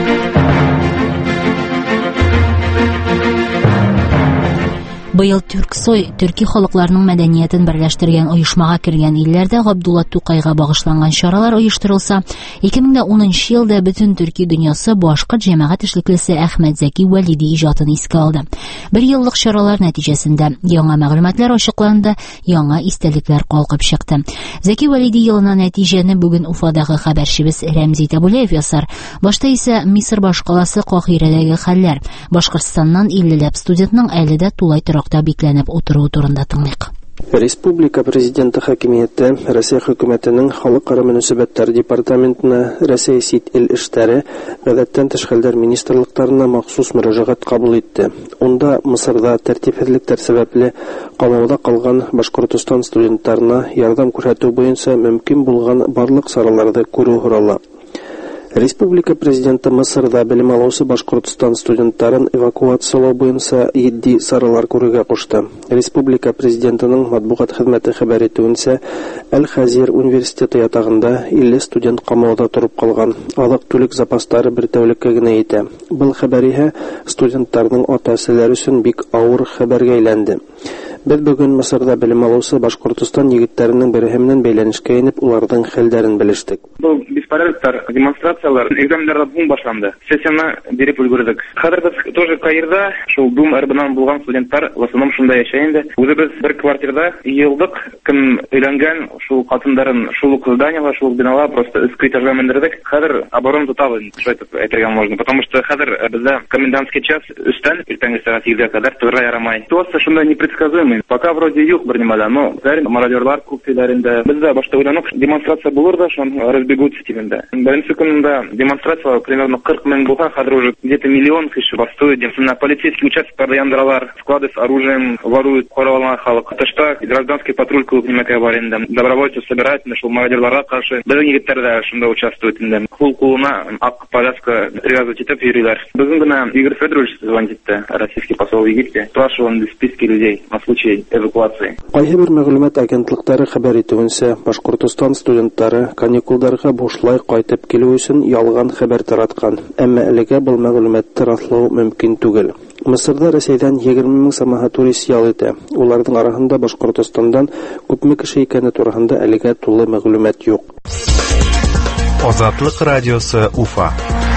[SPEAKER 1] Быел Түрксой төрки халыкларының мәдәниятен берләштергән оешмага кергән илләрдә Габдулла Тукайга багышланган чаралар оештырылса, ике мең унынчы елда бөтен төрки дөньясы башкорт җәмәгать эшлеклесе Әхмәт Зәки Вәлиди иҗатын искә алды. Бер еллык чаралар нәтиҗәсендә яңа мәгълүматлар ачыкланды, яңа истәлекләр калкып чыкты. Зәки Вәлиди елына нәтиҗәне бүген Уфадагы хәбәрчебез Рәмзи Табулеев ясар. Башта исә Мисыр башкаласы Каһирәдәге хәлләр. Башкортстаннан иллеләп студентның әле дә тулай торакта бикләнеп утыру турында тыңлыйк.
[SPEAKER 19] Республика президенты хакимияте Россия хөкүмәтенең халыкара мөнәсәбәтләр департаментына, Россия сит ил эшләре, гадәттән тыш хәлләр министрлыкларына махсус мөрәҗәгать кабул итте. Онда Мисырда тәртипсезлектәр сәбәпле камауда калган Башкортстан студентларына ярдәм күрсәтү буенча мөмкин булган барлык сараларды күрү хорала. Республика президенты Мисырда белем алучы Башкортстан студентларын эвакуациялау буенча җитди саралар күрергә кушты. Республика президентының матбугат хезмәте хәбәр итүенчә, Әл-Хазир университеты ятагында илле студент камауда торып калган. Алык-түлек запастары бер тәүлеккә генә итә. Был хәбәриһә студентларның ата-әсәләре өчен бик авыр хәбәргә әйләнде. Без бүген Мисырда белем алучы Башкортстан егетләренең берәһеннән бәйләнешкә инеп, уларның хәлләрен белештек.
[SPEAKER 20] Бу беспорядоклар, демонстрациялар, экзаменнар бум башланды. Сессияны биреп өлгердек. Хәзер без тоже Каирда, шул дум әрбинан булган студентлар в основном шунда яшәй инде. Үзебез бер квартирада йылдык, кем өйләнгән, шул катындарын, шул зданиега, шул бинала просто өске этажга мендердек. Хәзер оборона тотабыз, шайтып әйтергә можно, потому что хәзер бездә комендантский час өстән иртәнге сәгать сигезгә кадәр торырга ярамай. Ситуация шунда непредсказуемый. Пока вроде юк бернемәлә, но бәрин мародерлар күпләрендә. Бездә башта уйланып, демонстрация булыр да, шон разбегутся тигәндә. Беренче көнендә демонстрация примерно кырык мең булган, хәзер уже где-то миллион кеше бастует. На полицейские участки яндыралар, склады с оружием воруют, караваллар халык. Тышта гражданский патруль күп нимәкә бар инде. Добровольцы собирают, шул мародерларга каршы безнең егетләр дә шунда участвует инде. Кул кулына ак повязка привязывать итеп йөриләр. Безнең генә Игорь Федорович звонит итте, российский посол в Египте. Спрашивал он в списке людей на случай эвакуации.
[SPEAKER 19] Кайбер мәгълүмат агентлыклары хәбәр итүенчә, Башкортстан студентлары каникулларга бушлык шулай кайтып килү өчен ялган хәбәр тараткан. Әмма әлегә бу мәгълүматты раслау мөмкин түгел. Мисырда Россиядән егерме мең самаһа турист ял итә. Уларның арасында Башкортстандан күпме кеше икәне турында әлегә тулы мәгълүмат юк.
[SPEAKER 21] Азатлык радиосы Уфа.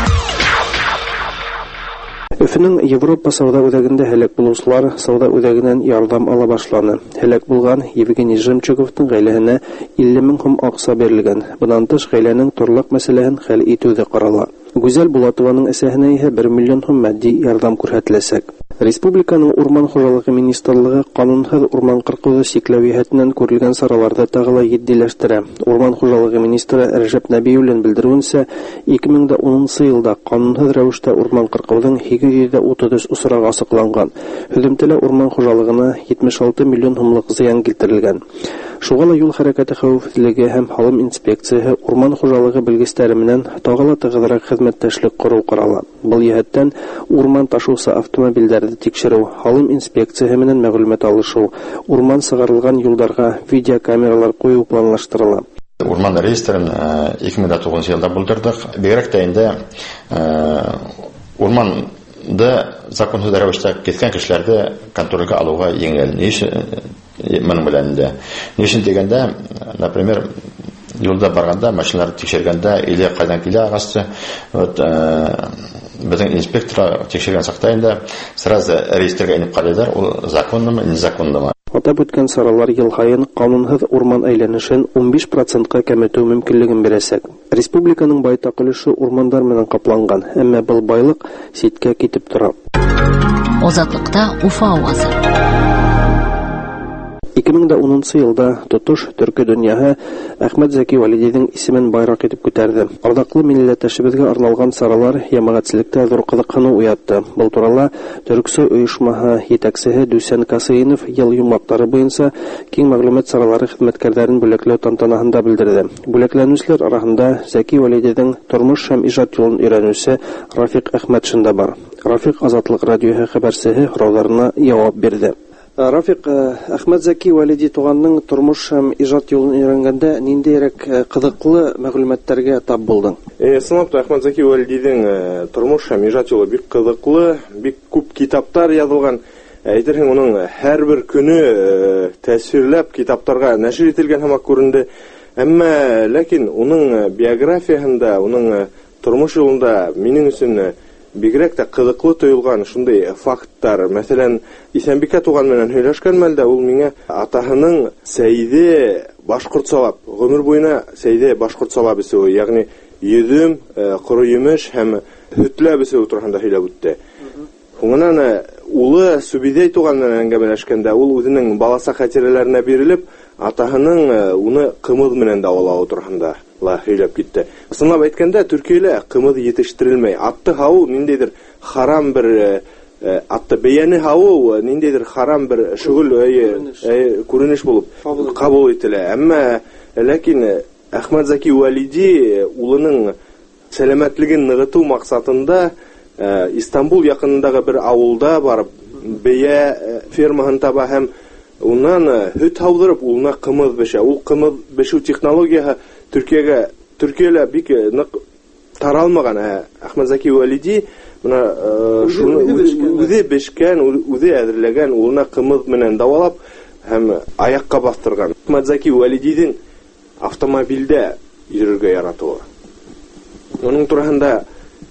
[SPEAKER 19] Өфенең Европа сауда үзәгендә һәлак булучылар сауда үзәгеннән ярдәм ала башланы. Һәлак булган Евгений Жемчуговның гаиләһенә илле мең сум акча бирелгән. Bundan тыш гаиләнең торлык мәсьәләһен хәл итүдә карала. Гүзәл Булатованың әсәһенә иһә бер миллион сум матди ярдәм күрсәтеләсәк. Республиканың Урман хуҗалыгы министрлыгы канунсыз урман кыркуы сикләү яһәтеннән күрелгән сараларда тагыла җитдиләштерә. Урман хуҗалыгы министры Рәҗәп Нәбиуллин белдерүенчә, ике мең унынчы елда канунсыз рәвештә урман кыркуының егерме утыз өч усрагы асыкланган. Һөҗүмтелә урман хуҗалыгына җитмеш алты миллион сумлык зыян китерелгән. Шуңа юл хәрәкәте хәвефсезлеге һәм һалым инспекциясе урман хуҗалыгы белгечләре белән тагыла тыгызрак хезмәттәшлек кору карала. Бу яһәттән урман ташусы автомобильләрне тикшерү, һалым инспекциясе белән мәгълүмат алышу, урман сыгарылган юлларга видеокамералар кую планлаштырыла.
[SPEAKER 22] Урман реестрын ике мең тугызынчы елда булдырдык. Бигрәк тә инде урманда законсыз рәвештә кеткән кешеләрне контрольгә алуга еңел. Моның белән дә. Нишен дигәндә, например, юлда барганда, машиналар тикшергәндә, или кайдан килә агасы, вот безнең инспектор тикшергән сакта инде сразу реестрга инеп карыйлар, ул законнымы, незаконнымы.
[SPEAKER 19] Атап үткән саралар ел һайын канунсыз урман әйләнешен он биш процентка кәметү мөмкинлеген бирәсәк. Республиканың байтак өлеше урмандар менән капланган, әмма бу байлык ситкә китеп тора.
[SPEAKER 1] Азатлыкта Уфа авазы.
[SPEAKER 19] ике мең унынчы елда тотыш төрке дөньяһы Әхмәт Зәки Валидиның исемен байрак итеп күтәрде. Ардаклы милләттәшебезгә арналган саралар җәмәгатьчелеккә зур кызыксыну уятты. Бу турыда Төрксө оешмаһы җитәкчесе Дүсән Касыйнов ел юмактары буенча киң мәгълүмат саралары хезмәткәрләрен бүләкләү тантанаһында белдерде. Бүләкләнүчләр арасында Зәки Валидиның тормыш һәм иҗат юлын өйрәнүче Рафик Әхмәтшин да бар. Рафик Азатлык радиоһы хәбәрчесе сорауларына җавап бирде. Рафик, Әхмәт Зәки Валиди туганның тормыш һәм иҗат юлын өйрәнгәндә ниндирәк кызыклы мәгълүматларга тап булдың?
[SPEAKER 23] Э, санап Әхмәт Зәки Валидиның тормыш һәм иҗат юлы бик кызыклы, бик күп китаптар язылган. Әйтерһең, уның һәрбер көне тәсвирләп китапларга нәшер ителгән һәм күренде. Әмма ләкин уның биографиясында, уның тормыш юлында минем өчен бигрәк тә кызыклы тоелган шундый фактлар. Мәсәлән, Исәнбикә туган менән һөйләшкән мәлдә ул миңа атаһының Сәйде башкортсалап, гомер буена Сәйде башкортсалап исеү, ягъни йөзем, куры йомыш һәм хөтләп исеү турында һөйләп үтте. Шуңнан улы Сүбидәй туган менән әңгәмәләшкәндә ул үзенең баласа хатирәләренә бирелеп, атаһының уны кымыз менән давалау турында ла һөйләп китте. Сынлап әйткәндә, Төркиядә кымыз җитештерелмәй. Атты һау ниндидер харам бер атты бәяне һау ниндидер харам бер шөгыль күренеш булып кабул ителә. Әмма ләкин Әхмәт Зәки Валиди улының сәламәтлеген ныгыту максатында Истанбул якынындагы бер авылда барып, бәя фермаһын таба һәм уннан һөт һаудырып, улына кымыз бешә. Ул кымыз бешү технологияһы Төркиягә, Төркиядә бик нык таралмаган. Әхмәт Зәки Валиди менә шуны үзе бешкән, үзе әзерләгән, улына кымыз менән давалап һәм аякка бастырган. Әхмәт Зәки Валидиның автомобильдә йөрергә яратуы. Уның турында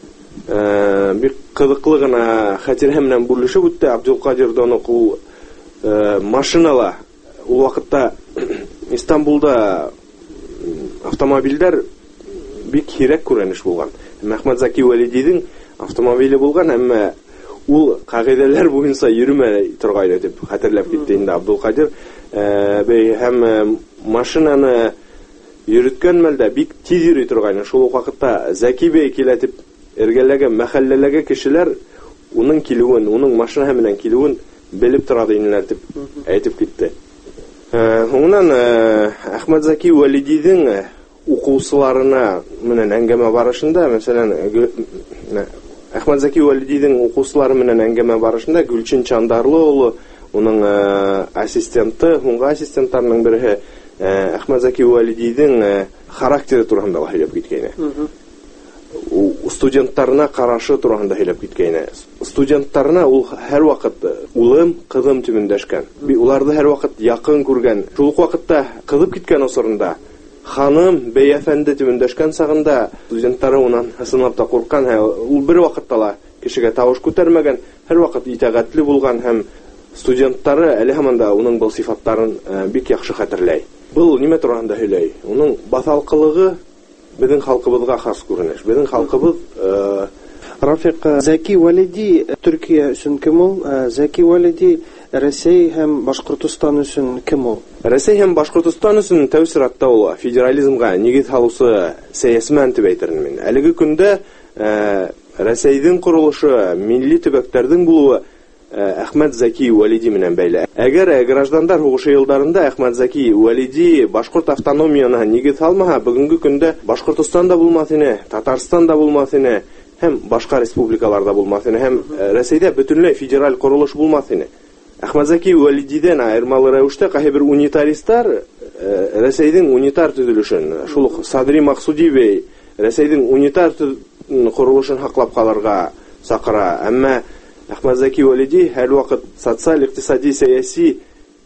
[SPEAKER 23] бик кызыклы гына хатирә менән бүлешеп үтте. Абдулкадир Донок ул машинала ул вакытта Истанбулда автомобильдер бик һирәк күренеш булган. Әхмәт Зәки Валидиның автомобиле булган, әмма ул кагыйдәләр буенча йөрмәй торган дип хәтерләп китте инде Абдулкадир. Һәм машинаны йөрткән мәлдә бик тиз йөри торган. Шул вакытта Зәки бей киләтеп эргәләгән мәхәлләләргә кешеләр уның килүен, уның машина менән килүен белеп торады инеләр дип әйтеп китте. Шуңнан Әхмәт Зәки Валидиның укучыларына менән әңгәмә барышында, мәсәлән, Әхмәт Зәки Валидиның укучылары менән әңгәмә барышында Гүлчин Чандарлы улы, уның ассистенты, һуңгы ассистентларының бере Әхмәт Заки Вәлидидің характері турында һөйләп киткәйне. Студентларына карашы турында һөйләп киткәйне. Студентларына ул һәр вакыт улым, кызым төбендәшкән. Уларны һәр вакыт якын күргән. Шул ук вакытта кызып киткән осырында ханым, бәяфәнде төбендәшкән сагында студентлары унан сынап та курккан. Ул бер вакытта ла кешегә тавыш күтәрмәгән, һәр вакыт итәгатьле булган һәм студентлары әле һаманда уның был сифаттарын бик яхшы хәтерләй. Был нимә турында һөйләй? Уның баҫалҡылығы безнең халҡыбыҙға хас күренеш. Безнең халҡыбыҙ
[SPEAKER 19] Рафиҡ, Заки Вәлиди Төркия өсөн кем ул? Заки Вәлиди Рәсәй һәм Башҡортостан өсөн кем ул?
[SPEAKER 23] Рәсәй һәм Башҡортостан өсөн тәү сиратта ул федерализмға нигеҙ һалыусы сәйәсмән дип әйтермен мин. Әлеге көндә Рәсәйҙең ҡоролошо, милли төбәктәрҙең булыуы Әхмәт Заки Вәлиди менән бәйле. Әгәр граждандар һуғышы йылдарында Әхмәт Заки Вәлиди башҡорт автономияны нигеҙ һалмаһа, бөгөнгө көндә Башҡортостан да булмаҫ ине, Татарстан да булмаҫ ине, һәм башҡа республикаларда булмаҫ ине, һәм Рәсәйҙә бөтөнләй федераль ҡоролош булмаҫ ине. Әхмәт Заки Вәлидидән айырмалы рәүештә ҡайһы бер унитаристар Рәсәйҙең унитар төҙөлөшөн, шул уҡ Садри Махсуди бей Рәсәйҙең унитар ҡоролошон һаҡлап ҡалырға саҡыра. Әммә Әхмәт Заки Вәлиди һәр ваҡыт социаль, иҡтисади, сәйәси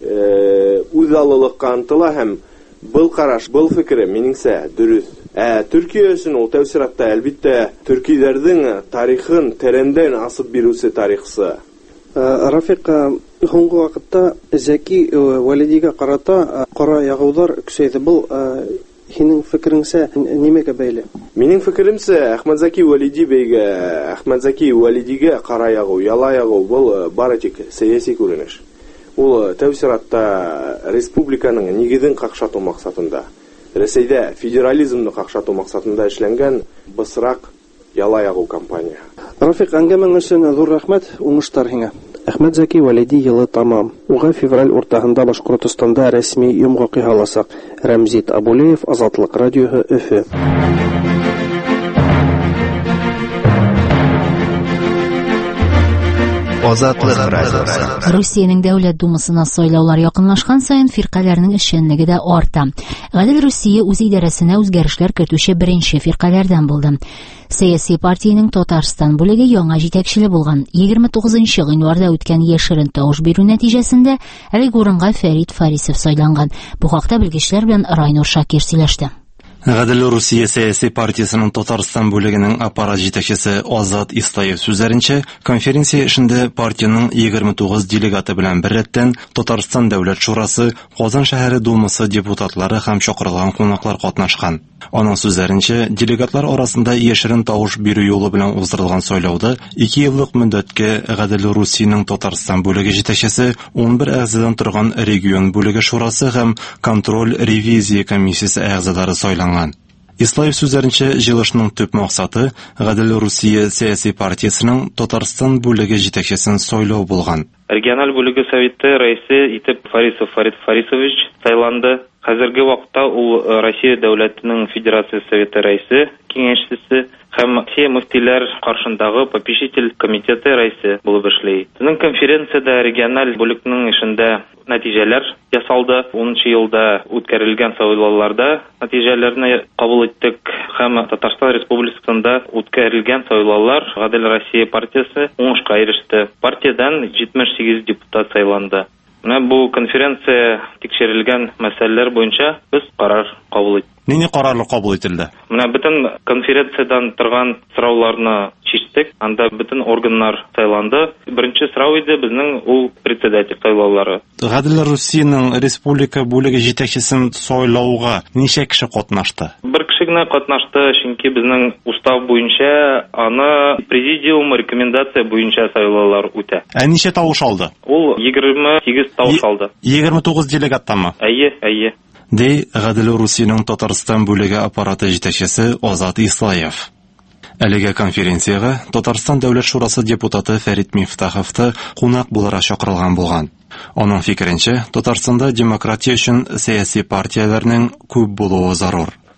[SPEAKER 23] үҙ аллылыҡҡа ынтыла һәм был ҡараш, был фекере минеңсә дөрөҫ. Ә Төркия өсөн ул тәү сиратта әлбиттә төркиҙәрҙең тарихын тәрәндән асып биреүсе тарихсы.
[SPEAKER 19] Рафиҡ, һуңғы ваҡытта Заки Вәлидигә ҡарата ҡара яғыуҙар көсәйҙе. Был һинең фекереңсә нимәгә бәйле?
[SPEAKER 23] Минең фекеремсә, Әхмәт Заки Вәлиди бәйгә, Әхмәт Заки Вәлидигә ҡара яғыу, яла яғыу, был бары тик сәйәси күренеш. Ул тәү сиратта республиканың нигеҙен ҡаҡшатыу маҡсатында, Рәсәйҙә федерализмды ҡаҡшатыу маҡсатында эшләнгән бысраҡ яла яғыу кампания.
[SPEAKER 19] Рафиҡ, әңгәмәң өсөн ҙур рәхмәт, уңыштар һиңә. Әхмәт Заки Вәлиди йылы тамам. Уға февраль уртаһында Башҡортостанда рәсми йомғаҡ яһаласаҡ. Рәмзит Абулеев, Азатлыҡ радиоһы, Өфө.
[SPEAKER 2] Азатлыҡ радиосы.
[SPEAKER 1] Русияның дәүләт думасына сайлаулар якынлашкан сайын фирҡәләрнең эшчәнлеге дә арта. Ғәдел Русия үз идарәсенә үзгәрешләр кертүче беренче фирҡәләрҙән булды. Сәйәси партияның Татарстан бүлеге яңа җитәкчеле булган. егерме туғыҙынсы ғинварда үткән йәшерен тауыш бирү нәтиҗәсендә әлеге урынға Фәрит Фарисов сайланган. Бу хаҡта белгечләр белән Райнур Шакир сөйләште.
[SPEAKER 5] Ғәдел Русия сәйәси партиясының Татарстан бүлегенең аппарат җитәкчесе Азат Ислаев сүзләренчә, конференция эшендә партияның егерме туғыҙ делегаты белән бер рәттән Татарстан дәүләт шурасы, Казан шәһәре думасы депутатлары һәм чакырылган кунаклар катнашкан. Аның сүзләренчә, делегатлар арасында яшерен тавыш бирү юлы белән уздырылган сайлауда ике еллык мөддәткә Ғәдел Русиянең Татарстан бүлеге җитәкчесе, ун бер әгъзадан торган регион бүлеге шурасы һәм контроль ревизия комиссиясе әгъзалары сайланган. Ислаев сүзләренчә, җыелышның төп максаты Ғәдел Русия сәяси партиясының Татарстан бүлеге җитәкчесен сайлау булган.
[SPEAKER 6] Региональ бүлеге советы рәисе итеп Фарисов Фарид Фарисович сайланды. Хәзерге вакытта ул Россия дәүләтенең Федерация советы рәисе, киңәшчесе һәм Россия мөфтиләр каршындагы попечитель комитеты рәисе булып эшли. Безнең конференциядә региональ бүлекнең эшендә нәтиҗәләр ясалды. унынчы елда үткәрелгән сайлауларда нәтиҗәләрне кабул иттек һәм Татарстан Республикасында үткәрелгән сайлаулар Ғәдел Россия партиясе уңышка иреште. Партиядан җитмеш сигез депутат сайланды. Менә бу конференция тикшерелгән мәсьәләләр буенча без карар кабул иттек.
[SPEAKER 5] Нинди карарлар кабул ителде?
[SPEAKER 6] Менә бөтен конференциядан торган сорауларны чиштек. Анда бөтен органнар сайланды. Беренче сорау иде безнең ул председатель сайлаулары.
[SPEAKER 5] Ғәдел Русиянең республика бүлеге җитәкчесен сайлауга ничә кеше катнашты?
[SPEAKER 6] Бер кеше генә катнашты, чөнки безнең устав буенча аны президиум рекомендация буенча сайлаулар үтә.
[SPEAKER 5] Ә ничә тавыш алды?
[SPEAKER 6] Ул егерме сигез тавыш алды.
[SPEAKER 5] егерме тугыз делегаттанмы?
[SPEAKER 6] Әйе, әйе.
[SPEAKER 5] Дей Ғәдел Русиянең Татарстан бүлеге аппараты җитәкчесе Азат Ислаев. Әлеге конференцияга Татарстан дәүләт шурасы депутаты Фәрит Мифтаховты кунак буларак чакырылган булган. Аның фикеренчә, Татарстанда демократия өчен сәяси партияләрнең күп булуы зарур.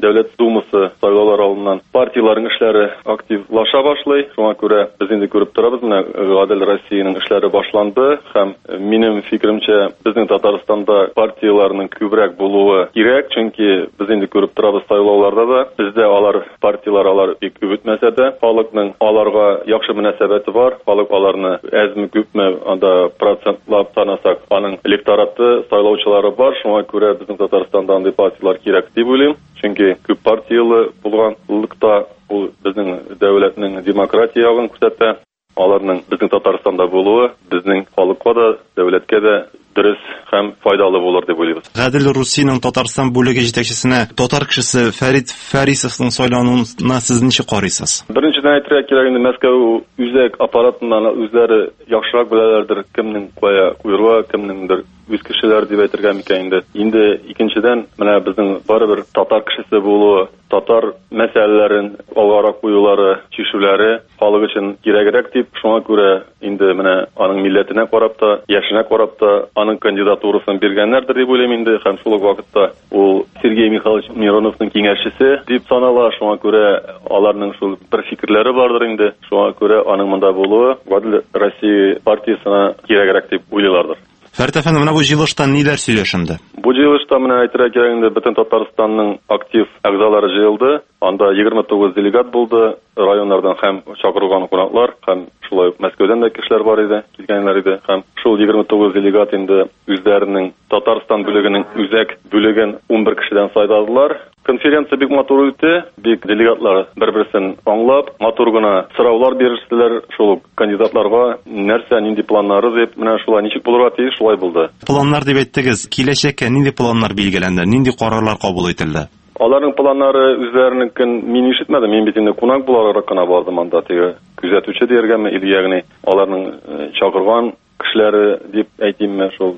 [SPEAKER 4] Дәүләт Думасы сайлаулар алдыннан партияларның эшләре активлаша башлый. Шуңа күрә без инде күреп торабыз, менә Гадел Россиянең эшләре башланды һәм минем фикеремчә безнең Татарстанда партияларның күбрәк булуы кирәк, чөнки без инде күреп торабыз сайлауларда да бездә алар партиялар алар бик үтмәсә дә, халыкның аларга яхшы мөнәсәбәте бар. Халык аларны әзме күпме анда процентлап санасак, аның электораты, сайлаучылары бар. Шуңа күрә безнең Татарстанда андый партиялар кирәк дип уйлыйм. Чөнки күп партиялы булганлыкта ул безнең дәүләтнең демократия ягын күрсәтә. Аларның безнең Татарстанда булуы безнең халыкка да, дәүләткә дә дөрес һәм файдалы булыр дип уйлыйбыз.
[SPEAKER 5] Гадел Россиянең Татарстан бүлеге җитәкчесенә татар кешесе Фәрит Фәрисовның сайлануына сез ничек карыйсыз?
[SPEAKER 4] Беренчедән әйтергә кирәк, инде Мәскәү үзәк аппаратыннан үзләре яхшырак беләләрдер, кемнең кая куярга, кемнеңдер үз кешеләр дип әйтергә микән инде. Инде икенчедән менә безнең барыбер татар кешесе булуы, татар мәсьәләләрен алгарак куюлары, чишүләре халык өчен кирәгрәк дип, шуңа күрә инде менә аның милләтенә карап та, яшенә карап та аның кандидатурасын биргәннәрдер дип уйлыйм инде, һәм шул ук вакытта ул Сергей Михайлович Мироновның киңәшчесе дип санала. Шуңа күрә аларның шул бер фикерләре бардыр инде. Шуңа күрә аның монда булуы Гадел Россия партиясына кирәгрәк дип уйлыйлардыр.
[SPEAKER 5] Фәрит әфәнде, менә бу җыелыштан ниләр сөйләшенде?
[SPEAKER 4] Бу җыелышта менә әйтергә кирәк, инде бөтен Татарстанның актив әгъзалары җыелды. Анда егерме тугыз делегат булды, районнардан һәм чакырылган кунаклар, һәм шулай ук Мәскәүдән дә кешеләр бар иде, килгәннәр иде. Һәм шул егерме тугыз делегат инде үзләренең Татарстан бүлегенең үзәк бүлеген ун бер кешедән сайладылар. Конференция бик матур үтте, бик делегатлар бер-берсен аңлап, матур гына сораулар бирделәр шул кандидатларга, нәрсә, нинди планнары дип, менә шулай ничек булырга тиеш, шулай булды.
[SPEAKER 5] Планнар дип әйттегез, киләчәккә нинди планнар билгеләнде, нинди карарлар кабул ителде?
[SPEAKER 4] Аларның планнары үзләренекен мин ишетмәдем, мин бит инде кунак буларак кына бардым анда, теге күзәтүче диергәме, ягъни аларның чакырган кешеләре дип әйтимме шул.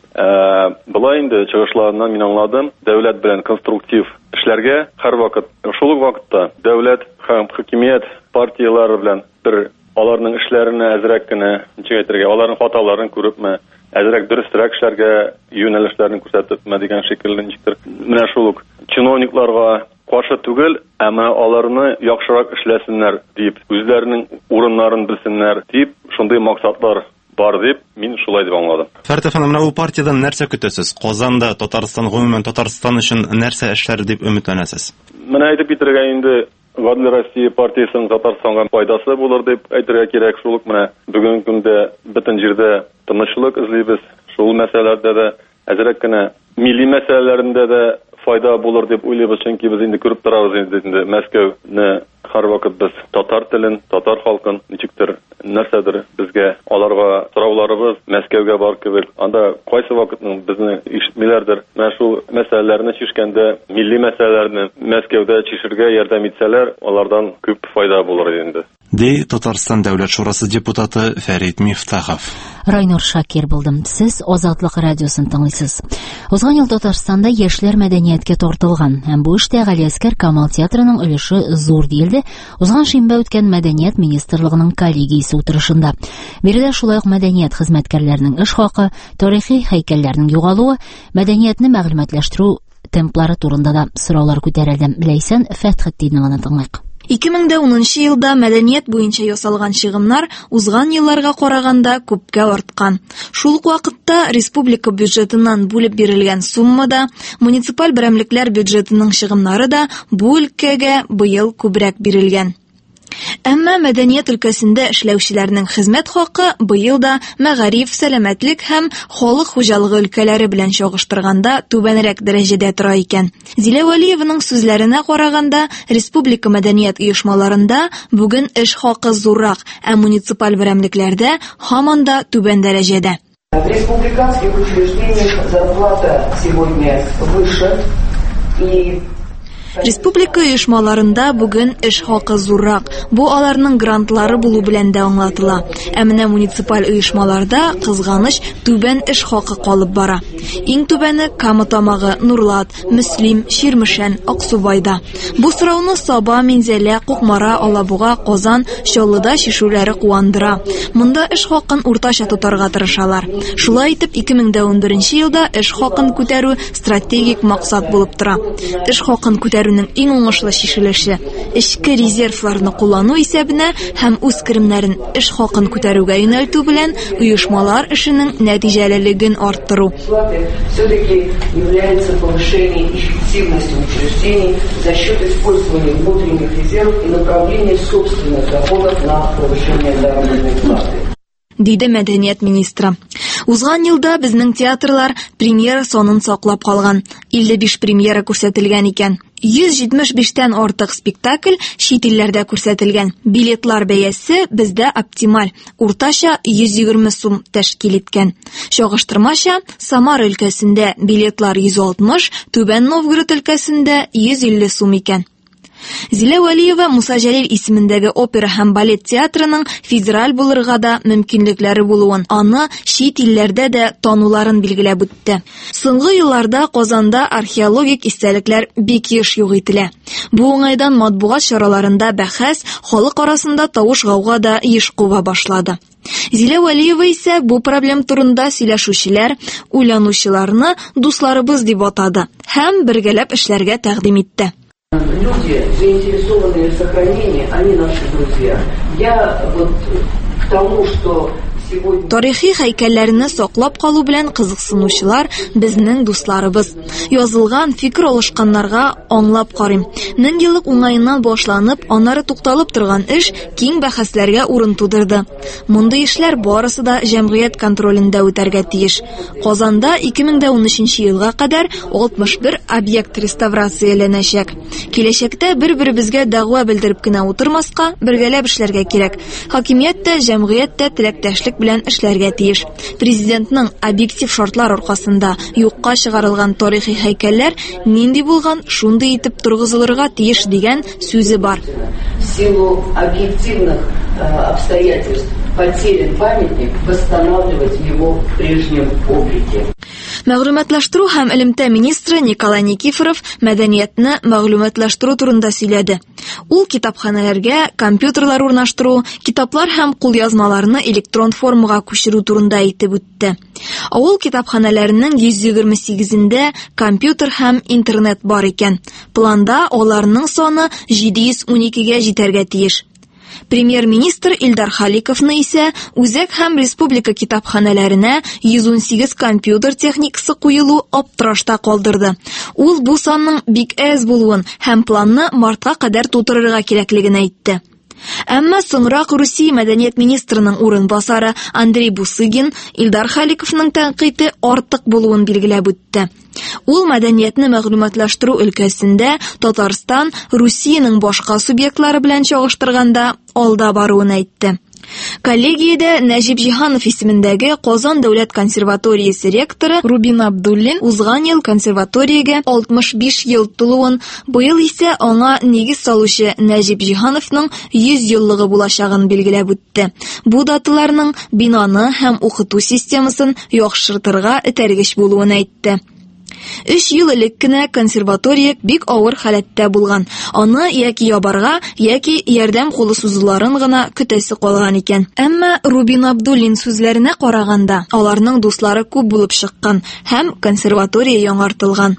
[SPEAKER 4] Булай инде чыгышларыннан мин аңладым, дәүләт белән конструктив эшләргә һәр вакыт, шул ук вакытта дәүләт һәм хакимият партиялары белән бер аларның эшләренә әзрәк кенә, ничек әйтергә, аларның хаталарын күрепме, әзрәк дөресрәк эшләргә юнәлешләрен күрсәтепме дигән шикелле ничектер. Менә шул ук чиновникларга каршы түгел, әмма аларны яхшырак эшләсеннәр дип, үзләренең урыннарын белсеннәр дип, шундый максатлар бар дип, мин шулай дип аңладым.
[SPEAKER 5] Фәрит әфәнде, менә бу партиядан нәрсә көтәсез? Казанда, Татарстан, гомумән Татарстан өчен нәрсә эшләр дип өметләнәсез?
[SPEAKER 4] Менә әйтеп битергә инде Гадел Россия партиясының Татарстанга файдасы булыр дип әйтергә кирәк. Шул ук менә бүгенге көндә бөтен җирдә тынычлык эзлибез. Шул мәсьәләләрдә дә әзрәк кенә милли мәсьәләләрендә дә файда булыр дип уйлыйбыз, чөнки без инде күреп торабыз инде Мәскәүне һәр вакыт без татар телен, татар халкын ничектер нәрсәдер безгә аларга сорауларыбыз Мәскәүгә бар кебек. Анда кайсы вакытның безне ишетмиләрдер. Менә шул мәсьәләләрне чишкәндә милли мәсьәләләрне Мәскәүдә чишергә ярдәм итсәләр, алардан күп файда булыр инде.
[SPEAKER 5] Ди Татарстан Дәүләт Шурасы депутаты Фәрит Мифтахов.
[SPEAKER 1] Райнур Шакир булдым. Сез Азатлык радиосын тыңлыйсыз. Узган ел Татарстанда яшьләр мәдәнияткә тартылган һәм бу эштә Галиәскәр Камал театрының өлеше зур диелде. Узган шимбә үткән Мәдәният министрлыгының коллегиясе утырышында. Биредә шулай ук мәдәният хезмәткәрләренең эш хакы, тарихи һәйкәлләрнең югалуы, мәдәниятне мәгълүматлаштыру темплары турында да сораулар күтәрелде. Ләйсән Фәтхетдинова тыңлыйк.
[SPEAKER 7] ике мең унынчы елда мәдәният буенча ясалган чыгымнар узган елларга караганда күпкә арткан. Шул ук вакытта республика бюджетыннан бүлеп бирелгән суммада, муниципаль берәмлекләр бюджетының чыгымнары да бу өлкәгә быел күбрәк бирелгән. Әмма мәдәният өлкәсендә эшләүчеләрнең хезмәт хакы быел да мәгариф, сәламәтлек һәм халык хуҗалыгы өлкәләре белән чагыштырганда түбәнрәк дәрәҗәдә тора икән. Зилә Валиеваның сүзләренә караганда, республика мәдәният оешмаларында бүген эш хакы зуррак, ә муниципаль берәмлекләрдә һаман да түбән дәрәҗәдә.
[SPEAKER 21] В республиканских учреждениях зарплата сегодня выше и
[SPEAKER 7] Республика оешмаларында бүген эш хакы зуррак. Бу аларның грантлары булу белән дә аңлатыла. Ә менә муниципаль оешмаларда кызганыч түбән эш хакы калып бара. Иң түбәне Кама тамагы, Нурлат, Мөслим, Ширмешән, Аксубайда. Бу сорауны Саба, Минзәлә, Кукмара, Алабуга, Казан, Чаллыда чишүләре куандыра. Монда эш хакын уртача тотарга тырышалар. Шулай итеп ике мең унберенче елда эш хакын күтәрү стратегик максат булып тора. Эш хакын күтәрү үткәрүнең иң уңышлы шишелеше эчке резервларны куллану исәбенә һәм үз керемнәрен эш хакын күтәрүгә юнәлтү белән оешмалар эшенең нәтиҗәлелеген арттыру.
[SPEAKER 21] Все-таки является повышение эффективности учреждений за счет использования внутренних резервов и направления собственных доходов на повышение заработной платы.
[SPEAKER 7] Диде мәдәният министры. Узган елда безнең театрлар премьера сонын саклап калган. илле биш премьера күрсәтелгән икән. йөз җитмеш биштән артык спектакль чит илләрдә күрсәтелгән. Билетлар бәясе бездә оптималь, уртача йөз егерме сум тәшкил иткән. Чагыштырмача, Самара өлкәсендә билетлар йөз алтмыш, Түбән Новгород өлкәсендә йөз илле сум икән. Зилә Вәлиева Муса Җәлил исемендәге опера һәм балет театрының федераль булырга да мөмкинлекләре булуын, аны чит илләрдә дә тануларын билгеләп үтте. Соңгы елларда Казанда археологик истәлекләр бик еш юк ителә. Бу уңайдан матбугат чараларында бәхәс, халык арасында тавыш-гауга да еш куба башлады. Зилә Вәлиева исә бу проблем турында сөйләшүчеләр, уйланучыларны дусларыбыз дип атады һәм бергәләп эшләргә тәкъдим итте.
[SPEAKER 21] Люди, заинтересованные в сохранении, они наши друзья. Я вот к тому, что
[SPEAKER 7] Тарихи һәйкәлләрне саклап калу белән кызыксынучылар безнең дусларыбыз. Язылган фикер алышканнарга аңлап карыйм. Мең еллык уңаеннан башланып, аннары тукталып торган эш киң бәхәсләргә урын тудырды. Мондый эшләр барысы да җәмгыять контролендә үтәргә тиеш. Казанда ике мең ун өченче елга кадәр алтмыш бер объект реставрацияләнәчәк. Киләчәктә бер-беребезгә дәгъва белдереп кенә утырмаска, бергәләп эшләргә кирәк. Хакимият тә, җәмгыять тә теләктәшлек белән эшләргә тиеш. Президентның объектив шартлар аркасында юкка чыгарылган тарихи һәйкәлләр нинди булган, шундый итеп торгызылырга тиеш дигән сүзе бар.
[SPEAKER 21] В силу объективных обстоятельств потерян памятник, восстанавливать его в прежнем облике.
[SPEAKER 7] Мәгълүматлаштыру һәм элемтә министры Николай Никифоров мәдәниятне мәгълүматлаштыру турында сөйләде. Ул китапханәләргә компьютерлар урнаштыру, китаплар һәм кулъязмаларны электрон формага күчерү турында әйтеп үтте. Авыл китапханәләренең йөз егерме сигезендә компьютер һәм интернет бар икән. Планда аларның саны җиде йөз уникегә җитәргә тиеш. Премьер-министр Илдар Халиковны исә үзәк һәм республика китапханәләренә йөз ун сигез компьютер техникасы куелу аптырашта калдырды. Ул бу санның бик әз булуын һәм планны мартка кадәр тутырырга кирәклеген әйтте. Әмма соңрак Русия мәдәният министрының урынбасары Андрей Бусыгин Илдар Халиковның тәнкыйте артык булуын билгеләп үтте. Ул мәдәниятне мәгълүматлаштыру өлкәсендә Татарстан Русиянең башка субъектлары белән чагыштырганда алда баруын әйтте. Коллегиядә Нәҗип Җиһанов исемендәге Казан дәүләт консерваториясе ректоры Рубин Абдуллин узган ел консерваториягә алтмыш биш ел тулуын, быел исә аңа нигез салучы Нәҗип Җиһановның йөз еллыгы булачагын билгеләп үтте. Бу даталарның бинаны һәм укыту системасын яхшыртырга этәргеч булуын әйтте. Өч ел элек кенә консерватория бик авыр халәттә булган. Аны яки ябарга, яки ярдәм кулы сузуларын гына көтәсе калган икән. Әмма Рубин Абдуллин сүзләренә караганда, аларның дуслары күп булып чыккан һәм консерватория яңартылган.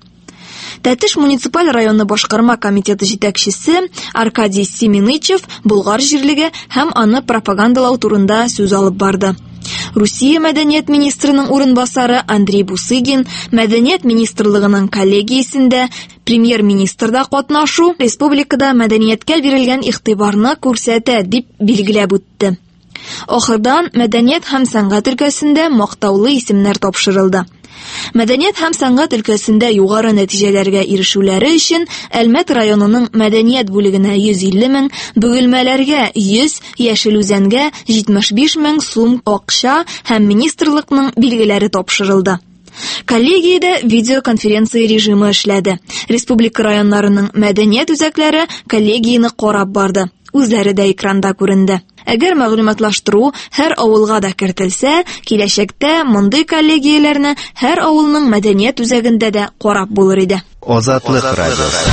[SPEAKER 7] Тәтеш муниципаль районны башкарма комитеты җитәкчесе Аркадий Семенычев Болгар җирлеге һәм аны пропагандалау турында сүз алып барды. Русия мәдәният министрының урынбасары Андрей Бусыгин мәдәният министрлыгының коллегиясендә премьер-министрда катнашу республикада мәдәнияткә бирелгән игътибарны күрсәтә дип билгеләп үтте. Ахырдан мәдәният һәм сәнгать өлкәсендә мактаулы исемнәр тапшырылды. Мәдәният һәм сәнгать өлкәсендә югары нәтиҗәләргә ирешүләре өчен Әлмәт районының мәдәният бүлегенә йөз илле мең, Бөгелмәләргә йөз, Яшел Үзәнгә җитмеш биш мең сум акча һәм министрлыкның билгеләре тапшырылды. Коллегиядә видеоконференция режимы эшләде. Республика районнарының мәдәният үзәкләре коллегияны карап барды. Үзләре дә экранда күренде. Әгәр мәгълүматлаштыру һәр авылга да кертелсә, киләчәктә мондый коллегияләрне һәр авылның мәдәният үзәгендә дә карап булыр иде.
[SPEAKER 2] Азатлык радиосы.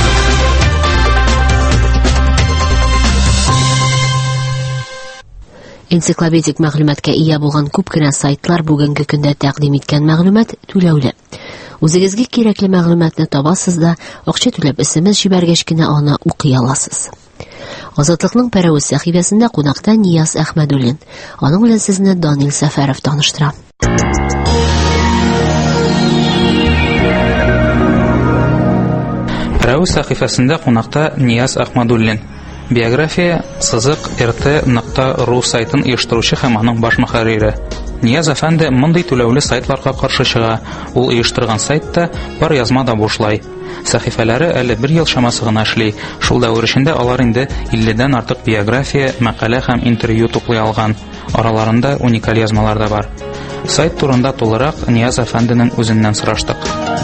[SPEAKER 1] Энциклопедик мәгълүматкә ия булган күп кенә сайтлар бүгенге көндә тәкъдим иткән мәгълүмат түләүле. Үзегезгә кирәкле мәгълүматны табасыз да, акча түләп эсэмэс җибәргәч кенә аны укый аласыз. Азатлыкның Пәрәвез сәхифәсендә кунакта Нияз Әхмәдуллин. Аның белән сезне Данил Сәфәров таныштыра.
[SPEAKER 10] Пәрәвез сәхифәсендә кунакта Нияз Әхмәдуллин. Биография сызык эр тэ нокта ру сайтын оештыручы һәм аның баш мөхәррире. Нияз әфәнде мондый түләүле сайтларга каршы чыга. Ул оештырган сайтта бар язма да бушлай. Сәхифәләре әле бер ел чамасы гына эшли. Шул дәвер эчендә алар инде илледән артык биография, мәкалә һәм интервью туплый алган. Араларында уникаль язмалар да бар. Сайт турында тулырак Нияз әфәнденең үзеннән сораштык.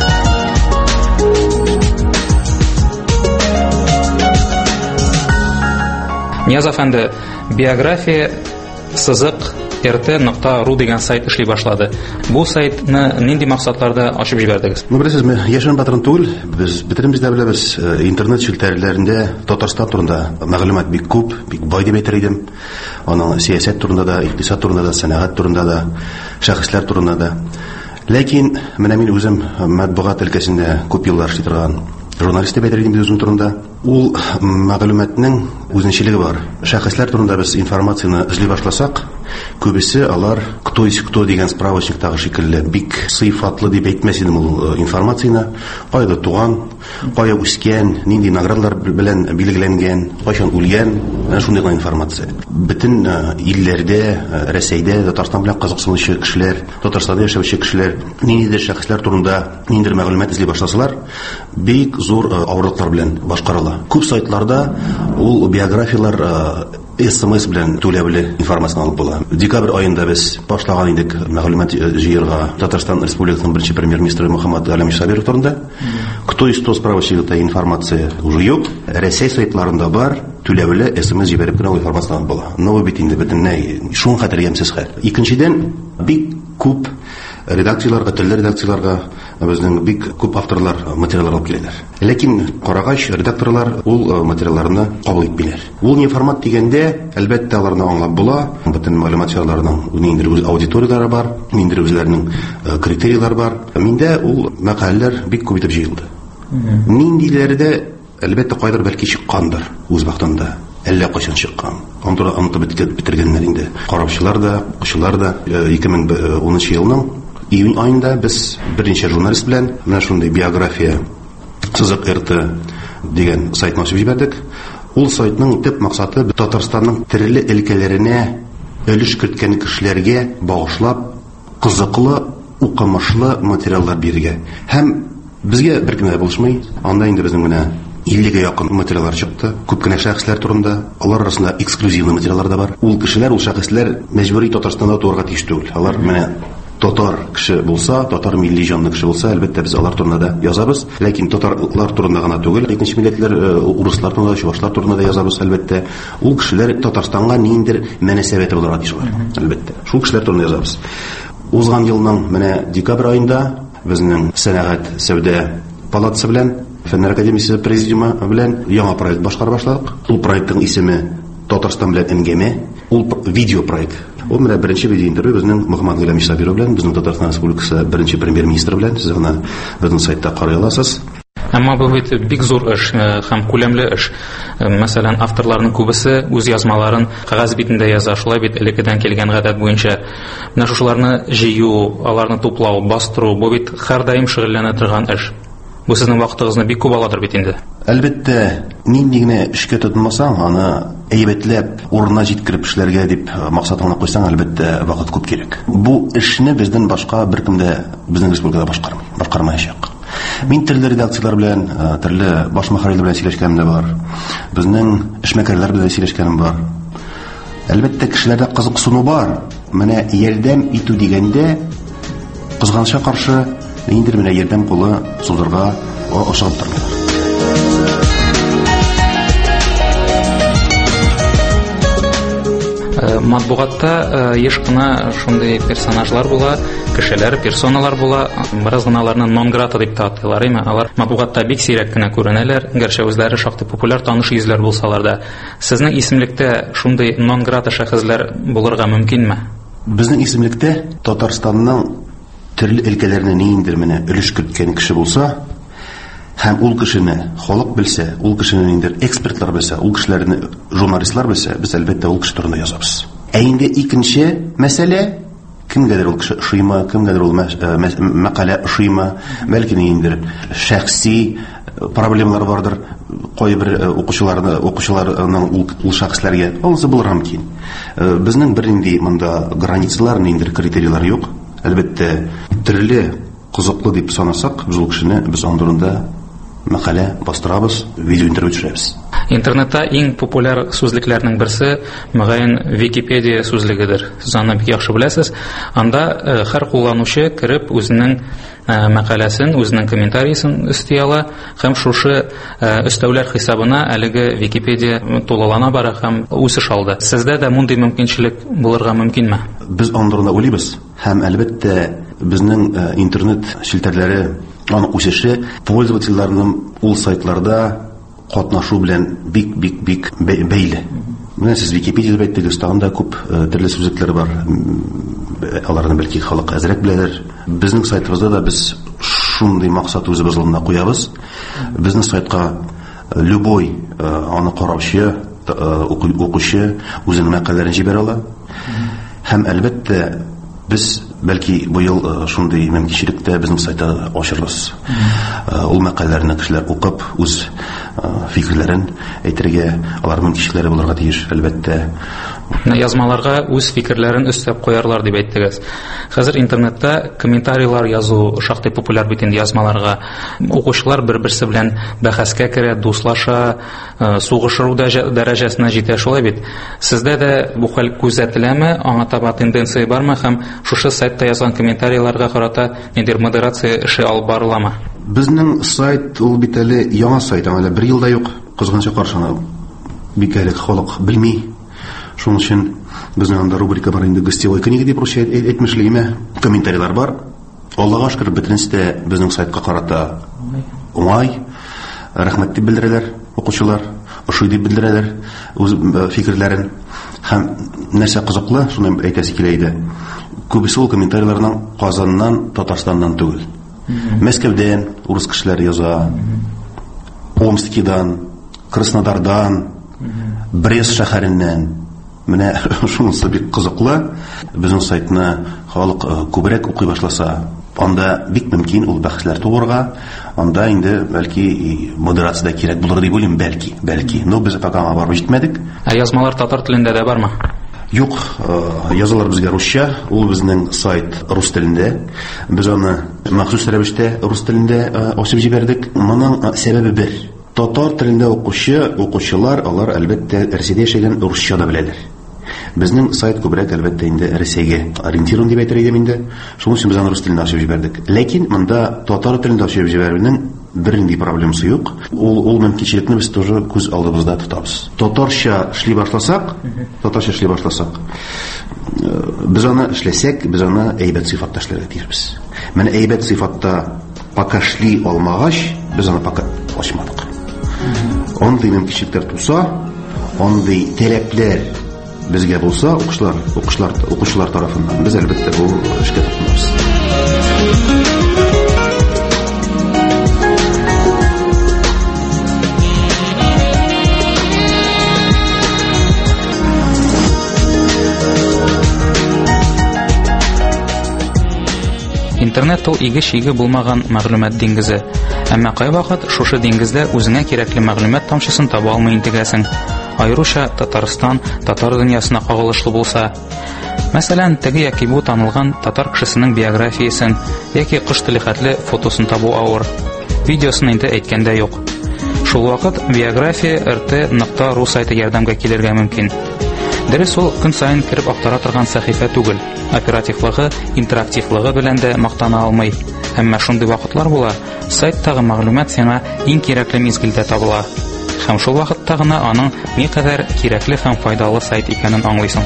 [SPEAKER 10] Нияз әфәнде, биография сызык эр тэ нокта ру дигән сайт эшли башлады. Бу сайтны нинди максатларда ачып җибәрдегез?
[SPEAKER 11] Ну, беләсез, мен яшән батырын түгел, без бетеребез дә беләбез, интернет челтәрләрендә Татарстан турында мәгълүмат бик күп, бик бай дип әйтер идем. Аның сиясәт турында да, икътисад турында да, сәнәгать турында да, шәхесләр турында да. Ләкин менә мин үзем матбугат өлкәсендә күп еллар эшли торган журналист дип әйтер идем үзем турында. Ул мәгълүматның үзенчәлеге бар. Шәхесләр турында без информацияны эзли башласак, күбесе алар кто есть кто дигән справочниктагы шикелле бик сыйфатлы дип әйтмәс идем ул информацияны. Кайда туган, кая үскән, нинди наградалар белән билгеләнгән, кайчан үлгән, шундый информация. Бөтен илләрдә, Рәсәйдә, Татарстан белән кызыксынучы кешеләр, Татарстанда яшәүче кешеләр, ниндидер шәхесләр турында ниндидер мәгълүмат эзли башласалар, бик зур авырлыклар белән башкарыла. Күп сайтларда ул биографиялар эс эм эс белән түләүле информация алып була. Декабрь аенда без башлаган идек мәгълүмат җыярга Татарстан Республикасының беренче премьер-министры Мөхәммәд Галимов Сабиров турында. Кто есть то справочникта информация уже юк. Рәсәй сайтларында бар, түләүле эс эм эс җибәреп кенә информация алып була. Но бит инде бөтенләй шуң хәтер ямсыз хәл. Икенчедән, бик күп редакцияларга, телле редакцияларга безнең бик күп авторлар материаллар алып киләләр. Ләкин карагач редакторлар ул материалларны кабул итмиләр. Ул не формат дигәндә, әлбәттә аларны аңлап була. Бөтен мәгълүматларның ниндидер үз аудиториялары бар, ниндидер үзләренең критерийлары бар. Миндә ул мәкаләләр бик күп итеп җыелды. Ниндиләрдә әлбәттә кайдыр бәлки чыккандыр үз вакытында. Әллә кайчан чыккан. Андыра антып бетергәннәр инде. Караучылар да, укучылар да ике мең унынчы елның июнь айында без беренче журналист белән менә шундый биография сызык эр тэ дигән сайтны ачып җибәрдек. Ул сайтның төп максаты Татарстанның төрле өлкәләренә өлеш керткән кешеләргә багышлап кызыклы, укымышлы материаллар бирергә. Һәм безгә беркемдә булышмый. Анда инде безнең менә иллегә якын материаллар чыкты. Күп кенә шәхесләр турында, алар арасында эксклюзивлы материаллар да бар. Ул кешеләр, ул шәхесләр мәҗбүри Татарстанда турырга тиеш түгел. Алар менә татар кеше булса, татар милли җанлы кеше булса, әлбәттә без алар турында да язабыз. Ләкин татарлар турында гына түгел, икенче милләтләр, урыслар турында, чуашлар турында да язабыз, әлбәттә. Ул кешеләр Татарстанга ниндидер мөнәсәбәте булырга тиешләр, әлбәттә. Шул кешеләр турында язабыз. Узган елның менә декабрь аенда безнең сәнәгать сәүдә палатасы белән Фәннәр академиясе президиумы белән яңа проект башкара башладык. Ул проектның исеме Татарстан белән әңгәмә. Ул видео проект. Ул менә беренче видео интервью безнең Мөхәммәд Галимов Сабиров белән, безнең Татарстан Республикасы беренче премьер-министры белән сез гына безнең сайтта карый аласыз.
[SPEAKER 10] Әмма бу бит бик зур эш һәм күләмле эш. Мәсәлән, авторларның күбесе үз язмаларын кагаз битендә яза, шулай бит элеккедән килгән гадәт буенча. Менә шуларны җыю, аларны туплау, бастыру, бу бит һәрдаим шөгыльләнә торган эш. Бу сезнең вакытыгызны бик күп аладыр бит инде.
[SPEAKER 11] Әлбәттә, нинди генә эшкә тотынмасаң, аны әйбәтләп, урынына җиткереп эшләргә дип максатыңны куйсаң, әлбәттә вакыт күп кирәк. Бу эшне бездән башка беркем дә безнең республикада башкармый, башкармаячак. Мин төрле редакциялар белән, төрле баш мөхәррирләр белән сөйләшкәнем дә бар. Безнең эшмәкәрләр белән сөйләшкәнем бар. Әлбәттә, кешеләрдә кызыксыну бар. Менә ярдәм итү дигәндә кызганычка каршы ниндидер менә ярдәм кулы сузырга ашыгып тормыйлар.
[SPEAKER 10] Матбугатта еш кына шундый персонажлар була, кешеләр, персоналар була, бераз гына аларны нон-грата дип атыйлар, әйме? Алар матбугатта бик сирәк кенә күренәләр, гәрчә үзләре шактый популяр таныш йөзләр булсалар да. Сезнең исемлектә шундый нон-грата шәхесләр булырга мөмкинме?
[SPEAKER 11] Безнең исемлектә Татарстанның төрле өлкәләрне ниндер менә өлеш керткән кеше булса, һәм ул кешене халык белсә, ул кешене ниндер экспертлар белсә, ул кешеләрне журналистлар белсә, без әлбәттә ул кеше турында язабыз. Ә инде икенче мәсьәлә, кемгәдер ул кеше ошыймы, кемгәдер ул мәкалә ошыймы, бәлки ниндер шәхси проблемалар бардыр, кайбер укучыларны, укучыларның ул шәхесләргә, анысы булырга мөмкин. Безнең бернинди монда границалар, ниндер критерийлар юк. Әлбәттә, төрле кызыклы дип санасак, без ул кешене без андырында мәкалә бастырабыз, видео интервью төшерәбез.
[SPEAKER 10] Интернетта иң популяр сүзлекләрнең берсе мөгаен Википедия сүзлегедер. Сез аны бик яхшы беләсез. Анда һәр кулланучы кирип үзенең мәкаләсен, үзенең комментарийсын өсти ала һәм шушы өстәүләр хисабына әлеге Википедия тулылана бара һәм үсеш алды. Сездә дә мондый мөмкинчелек булырга мөмкинме?
[SPEAKER 11] Без андырында уйлыйбыз һәм әлбәттә безнең интернет челтәрләре аның үсеше пользовательләрнең ул сайтларда катнашу белән бик-бик-бик бәйле. Менә сез Википедияда әйттегез, тагында күп төрле сүзлекләр бар. Аларны бәлки халык әзрәк беләләр. Безнең сайтыбызда да без шундый максат үзебез алдына куябыз. Безнең сайтка любой аны караучы, укучы үзенең мәкаләләрен җибәрә ала. Һәм әлбәттә без бәлки бу ел шундый мөмкинчелектә безнең сайтта ачырбыз. Ул мәкаләләрне кешеләр укып, үз фикерләрен әйтергә, алар мөмкинчелекләре булырга тиеш, әлбәттә.
[SPEAKER 10] Язмаларга үз фикерләрен өстәп куярлар дип әйттегез. Хәзер интернетта комментарийлар язу шактый популяр бит инде язмаларга. Укучылар бер-берсе белән бәхәскә керә, дуслаша, сугышыру дәрәҗәсенә җитә, шулай бит. Сездә дә бу хәл күзәтеләме? Аңа таба тенденция бармы һәм шушы сайтта язган комментарийларга карата ниндир модерация эше алып барыламы?
[SPEAKER 11] Безнең сайт ул бит әле яңа сайт, әле бер елда юк. Кызганча каршына бик әле халык белми. Шуның өчен безнең анда рубрика бар инде, гостевой книга дип русча әйтмешлеме, комментарийлар бар. Аллага шөкер, бөтенесе безнең сайтка карата уңай, рәхмәт дип белдерәләр укучылар, ошый дип белдерәләр үз фикерләрен. Һәм нәрсә кызыклы, шуны әйтәсе килә иде. Күбесе ул комментарийларның Казаннан, Татарстаннан түгел. Мәскәүдән урыс кешеләр яза, Омскидан, Краснодардан, Брест шәһәреннән. Менә шунысы бик кызыклы. Безнең сайтны халык күбрәк укый башласа, анда бик мөмкин ул бәхәсләр туырга, анда инде бәлки модерация да кирәк булыр дип уйлыйм, бәлки, бәлки. Но без тагына барып җитмәдек.
[SPEAKER 10] Ә язмалар татар телендә дә бармы?
[SPEAKER 11] Юк, язалар безгә русча, ул безнең сайт рус телендә. Без аны махсус рәвештә рус телендә ачып җибәрдек. Моның сәбәбе бер. Татар телендә укучы, укучылар, алар әлбәттә Россиядә яшәгән русча да беләләр. Безнең сайт күбрәк әлбәттә инде Россиягә ориентирован дип әйтер идем инде. Шуның өчен без аны рус телендә ачып җибәрдек. Ләкин монда татар телендә ачып җибәрүнең бернинди проблемасы юк. Ул ул мөмкинчелекне без тоже күз алдыбызда тотабыз. Татарча эшли башласак, татарча эшли башласак, без аны эшләсәк, без аны әйбәт сыйфатта эшләргә тиешбез. Менә әйбәт сыйфатта пока эшли алмагач, без аны пока ачмадык. Андый мөмкинчелекләр туса, андый таләпләр безгә булса, укучылар, укучылар, укучылар тарафыннан без әлбәттә бу эшкә тотынабыз.
[SPEAKER 10] Интернет ул иге-шиге булмаган мәгълүмат диңгезе. Әмма кайвакыт шушы диңгездә үзеңә кирәкле мәгълүмат тамчысын таба алмый интегәсең. Айруча Татарстан, татар дөньясына кагылышлы булса. Мәсәлән, теге яки бу танылган татар кешесенең биографиясын яки кыш теле хәтле фотосын табу авыр. Видеосын инде әйткәндә юк. Шул вакыт биография эр тэ нокта ру сайты ярдәмгә килергә мөмкин. Дөрес, ул көн сайын кирип актара торган сәхифә түгел. Оперативлыгы, интерактивлыгы белән дә мактана алмый. Әмма шундый вакытлар була, сайттагы мәгълүмат сиңа иң кирәкле мизгелдә табыла. Һәм шул вакытта гына аның никадәр кирәкле һәм файдалы сайт икәнен аңлыйсың.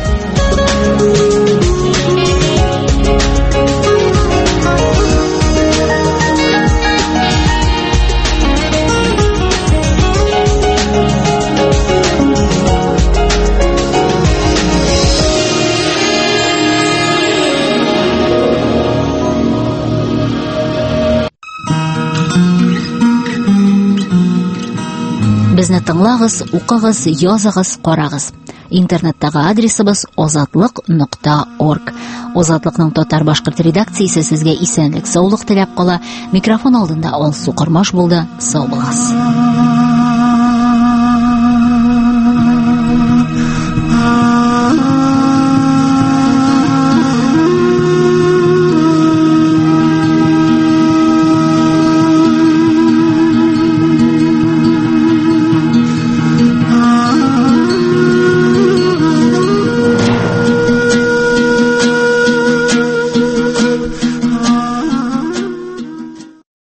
[SPEAKER 1] Безне тыңлагыз, укыгыз, языгыз, карагыз. Интернеттагы адресыбыз озатлык нокта орг. Озатлыкның татар-башкорт редакциясе сезгә исәнлек, саулык теләп кала. Микрофон алдында Алсу Кырмаш булды. Сау булыгыз.